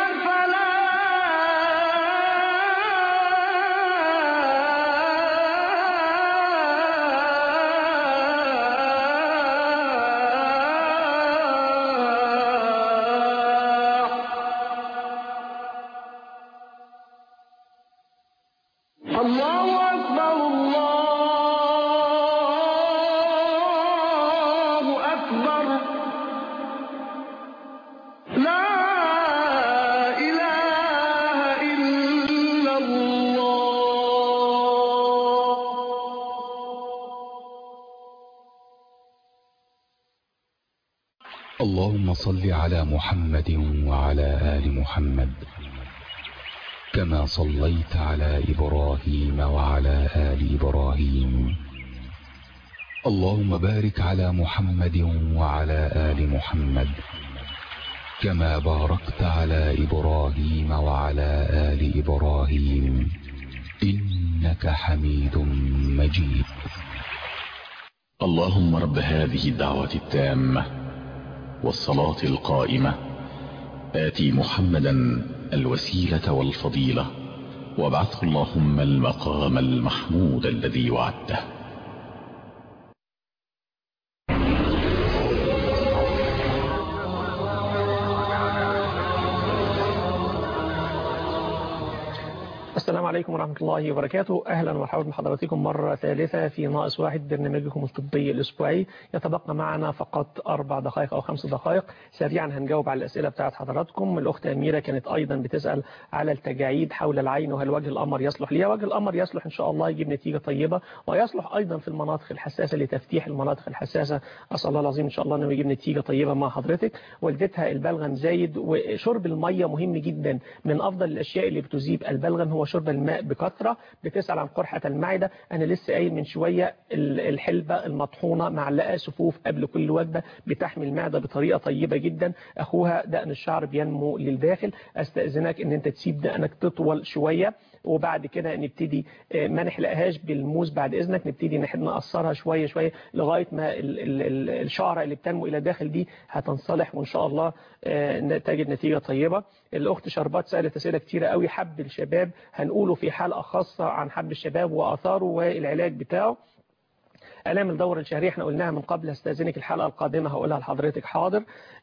اللهم صل على محمد وعلى آل محمد كما صليت على إبراهيم وعلى آل إبراهيم. اللهم بارك على محمد وعلى آل محمد كما باركت على إبراهيم وعلى آل إبراهيم إنك حميد مجيد. اللهم رب هذه الدعوة التامة والصلاة القائمة آتي محمدا الوسيلة والفضيلة وابعثه اللهم المقام المحمود الذي وعدته. السلام عليكم ورحمة الله وبركاته. أهلا ومرحبا بحضراتكم مرة ثالثة في ناقص واحد برنامجكم الطبي الأسبوعي. يتبقى معنا فقط أربع دقائق أو خمس دقائق. سريعا هنجاوب على الأسئلة بتاعت حضراتكم. الأخت أميرة كانت أيضا بتسأل على التجاعيد حول العين وهل وجه القمر يصلح ليها. وجه القمر يصلح إن شاء الله يجيب نتيجة طيبة، ويصلح أيضا في المناطق الحساسة لتفتيح المناطق الحساسة. أسأل الله العظيم إن شاء الله أنه يجيب نتيجة طيبة مع حضرتك. والدتها البلغم زايد، وشرب المية مهم جدا. من أفضل الأشياء اللي بتذيب البلغم هو شرب الماء بكثرة. بتسأل عن قرحة المعدة. أنا لسه قايل من شوية الحلبة المطحونة معلقة سفوف قبل كل وجبة بتحمي المعدة بطريقة طيبة جدا. أخوها دقن الشعر بينمو للداخل. أستأذنك أن أنت تسيب دقنك تطول شوية، وبعد كده نبتدي ما نحلقهاش بالموز، بعد إذنك نبتدي نقصرها شوية شوية لغاية ما الشعرة اللي بتنمو إلى داخل دي هتنصلح، وإن شاء الله تجد نتيجة طيبة. الأخت شربات سألت أسئلة كتيرة قوي. حب الشباب هنقوله في حلقة خاصة عن حب الشباب وآثاره والعلاج بتاعه. آلام الدورة الشهرية احنا قلناها من قبل، هستأذنك الحلقة القادمة هقولها لحضرتك حاضر.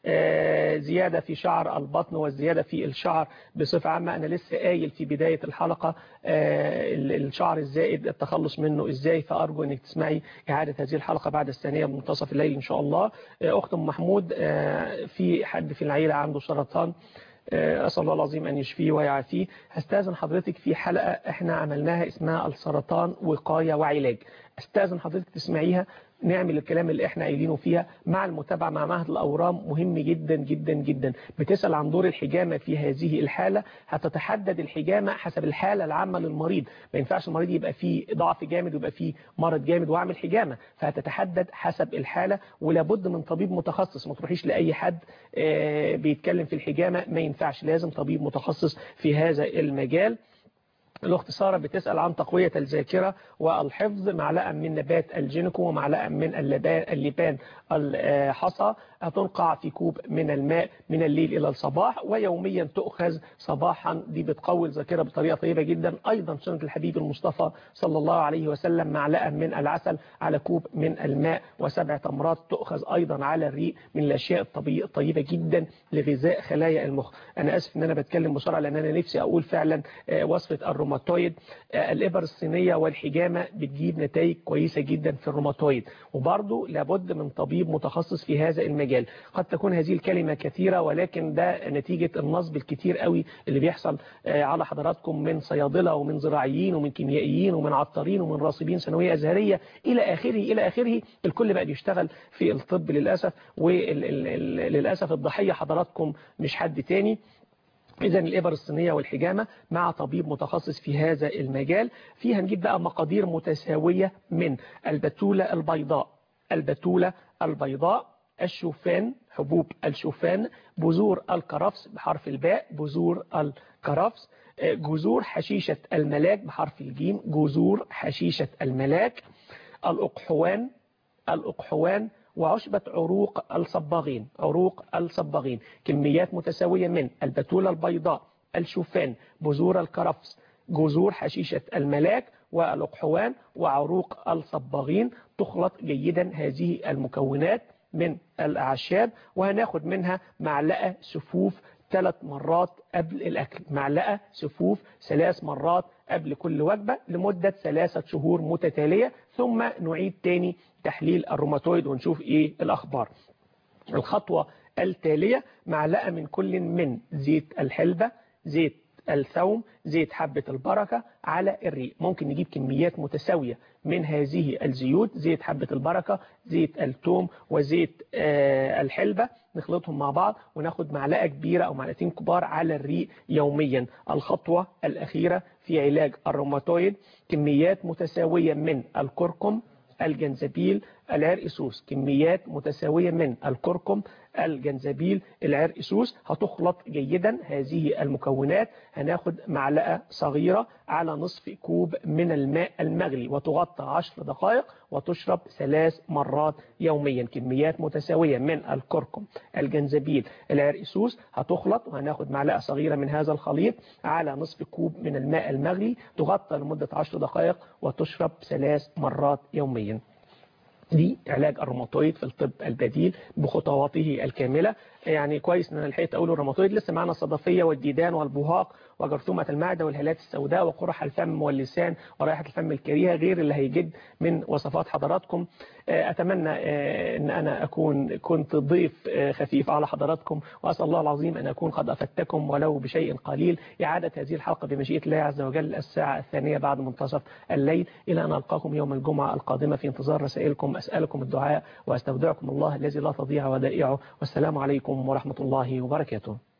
آه زيادة في شعر البطن والزيادة في الشعر بصفة عامة. أنا لسه قايل في بداية الحلقة آه الشعر الزائد التخلص منه إزاي، فأرجو أنك تسمعي إعادة هذه الحلقة بعد الثانية بمنتصف الليل إن شاء الله. آه أخت أم محمود، آه في حد في العيلة عنده سرطان، أسأل الله العظيم أن يشفيه ويعافيه. هستاذن حضرتك في حلقة احنا عملناها اسمها السرطان وقاية وعلاج، استاذن حضرتك تسمعيها. نعمل الكلام اللي احنا قايلينه فيها مع المتابعة مع معهد الأورام، مهم جدا جدا جدا. بتسأل عن دور الحجامة في هذه الحالة. هتتحدد الحجامة حسب الحالة العامة للمريض. ما ينفعش المريض يبقى فيه ضعف جامد ويبقى فيه مرض جامد واعمل حجامة، فهتتحدد حسب الحالة. ولابد من طبيب متخصص، ما تروحيش لأي حد بيتكلم في الحجامة، ما ينفعش، لازم طبيب متخصص في هذا المجال. الأخت سارة بتسأل عن تقوية الذاكرة والحفظ. معلقة من نبات الجينكو ومعلقة من اللبان الحصى هتنقع في كوب من الماء من الليل إلى الصباح، ويوميا تؤخذ صباحا. دي بتقوي الذاكرة بطريقة طيبة جدا. أيضا سنة الحبيب المصطفى صلى الله عليه وسلم معلقة من العسل على كوب من الماء، وسبع تمرات تؤخذ أيضا على الريق، من الأشياء الطيبة جدا لغذاء خلايا المخ. أنا أسف أن أنا بتكلم بسرعة لأن أنا نفسي أقول فعلا وصفة الروماتويد. الإبر الصينية والحجامة بتجيب نتائج كويسة جدا في الروماتويد، وبرضه لابد من طبيب متخصص في هذا المجال. قد تكون هذه الكلمة كثيرة، ولكن ده نتيجة النصب الكتير قوي اللي بيحصل على حضراتكم من صيادلة ومن زراعيين ومن كيميائيين ومن عطارين ومن راصبين ثانوية أزهرية إلى آخره إلى آخره. الكل بقى بيشتغل في الطب للأسف، وللأسف الضحية حضراتكم مش حد تاني. إذا الإبر الصينية والحجامة مع طبيب متخصص في هذا المجال. فيها نجيب بقى مقادير متساوية من البتولة البيضاء، البتولة البيضاء، الشوفان، حبوب الشوفان، بذور الكرفس بحرف الباء، بذور الكرفس، جذور حشيشة الملاك بحرف الجيم، جذور حشيشة الملاك، الأقحوان، الأقحوان، وعشبة عروق الصباغين، عروق الصباغين. كميات متساوية من البتولة البيضاء، الشوفان، بذور الكرفس، جذور حشيشة الملاك، والأقحوان، وعروق الصباغين. تخلط جيدا هذه المكونات من الأعشاب، وهناخد منها معلقة سفوف ثلاث مرات قبل الأكل، معلقة سفوف ثلاث مرات قبل كل وجبة لمدة ثلاثة شهور متتالية، ثم نعيد تاني تحليل الروماتويد ونشوف ايه الأخبار. الخطوة التالية معلقة من كل من زيت الحلبة، زيت الثوم، زيت حبة البركة على الريق. ممكن نجيب كميات متساوية من هذه الزيوت، زيت حبة البركة، زيت الثوم، وزيت الحلبة، نخلطهم مع بعض وناخد معلقة كبيرة أو معلقتين كبار على الريق يوميا. الخطوة الأخيرة في علاج الروماتويد، كميات متساوية من الكركم، الجنزبيل، العرقسوس، كميات متساوية من الكركم، الجنزبيل، العرقسوس، هتخلط جيدا هذه المكونات. هناخد معلقة صغيرة على نصف كوب من الماء المغلي وتغطى عشر دقائق وتشرب ثلاث مرات يوميا. كميات متساوية من الكركم، الجنزبيل، العرقسوس، هتخلط وهناخد معلقة صغيرة من هذا الخليط على نصف كوب من الماء المغلي، تغطى لمدة عشر دقائق وتشرب ثلاث مرات يوميا. دي علاج الروماتويد في الطب البديل بخطواته الكاملة. يعني كويس ان انا لحقت اقول الروماتويد. لسه معنا الصدفيه والديدان والبهاق وجرثومه المعده والهالات السوداء وقرح الفم واللسان ورائحه الفم الكريهه، غير اللي هيجد من وصفات حضراتكم. اتمنى ان انا اكون كنت ضيف خفيف على حضراتكم، واسال الله العظيم ان اكون قد افدتكم ولو بشيء قليل. اعاده هذه الحلقه بمشيئه الله عز وجل الساعه الثانيه بعد منتصف الليل، الى ان القاكم يوم الجمعه القادمه في انتظار رسائلكم. اسالكم الدعاء واستودعكم الله الذي لا تضيع ودائعه، والسلام عليكم ورحمه الله وبركاته.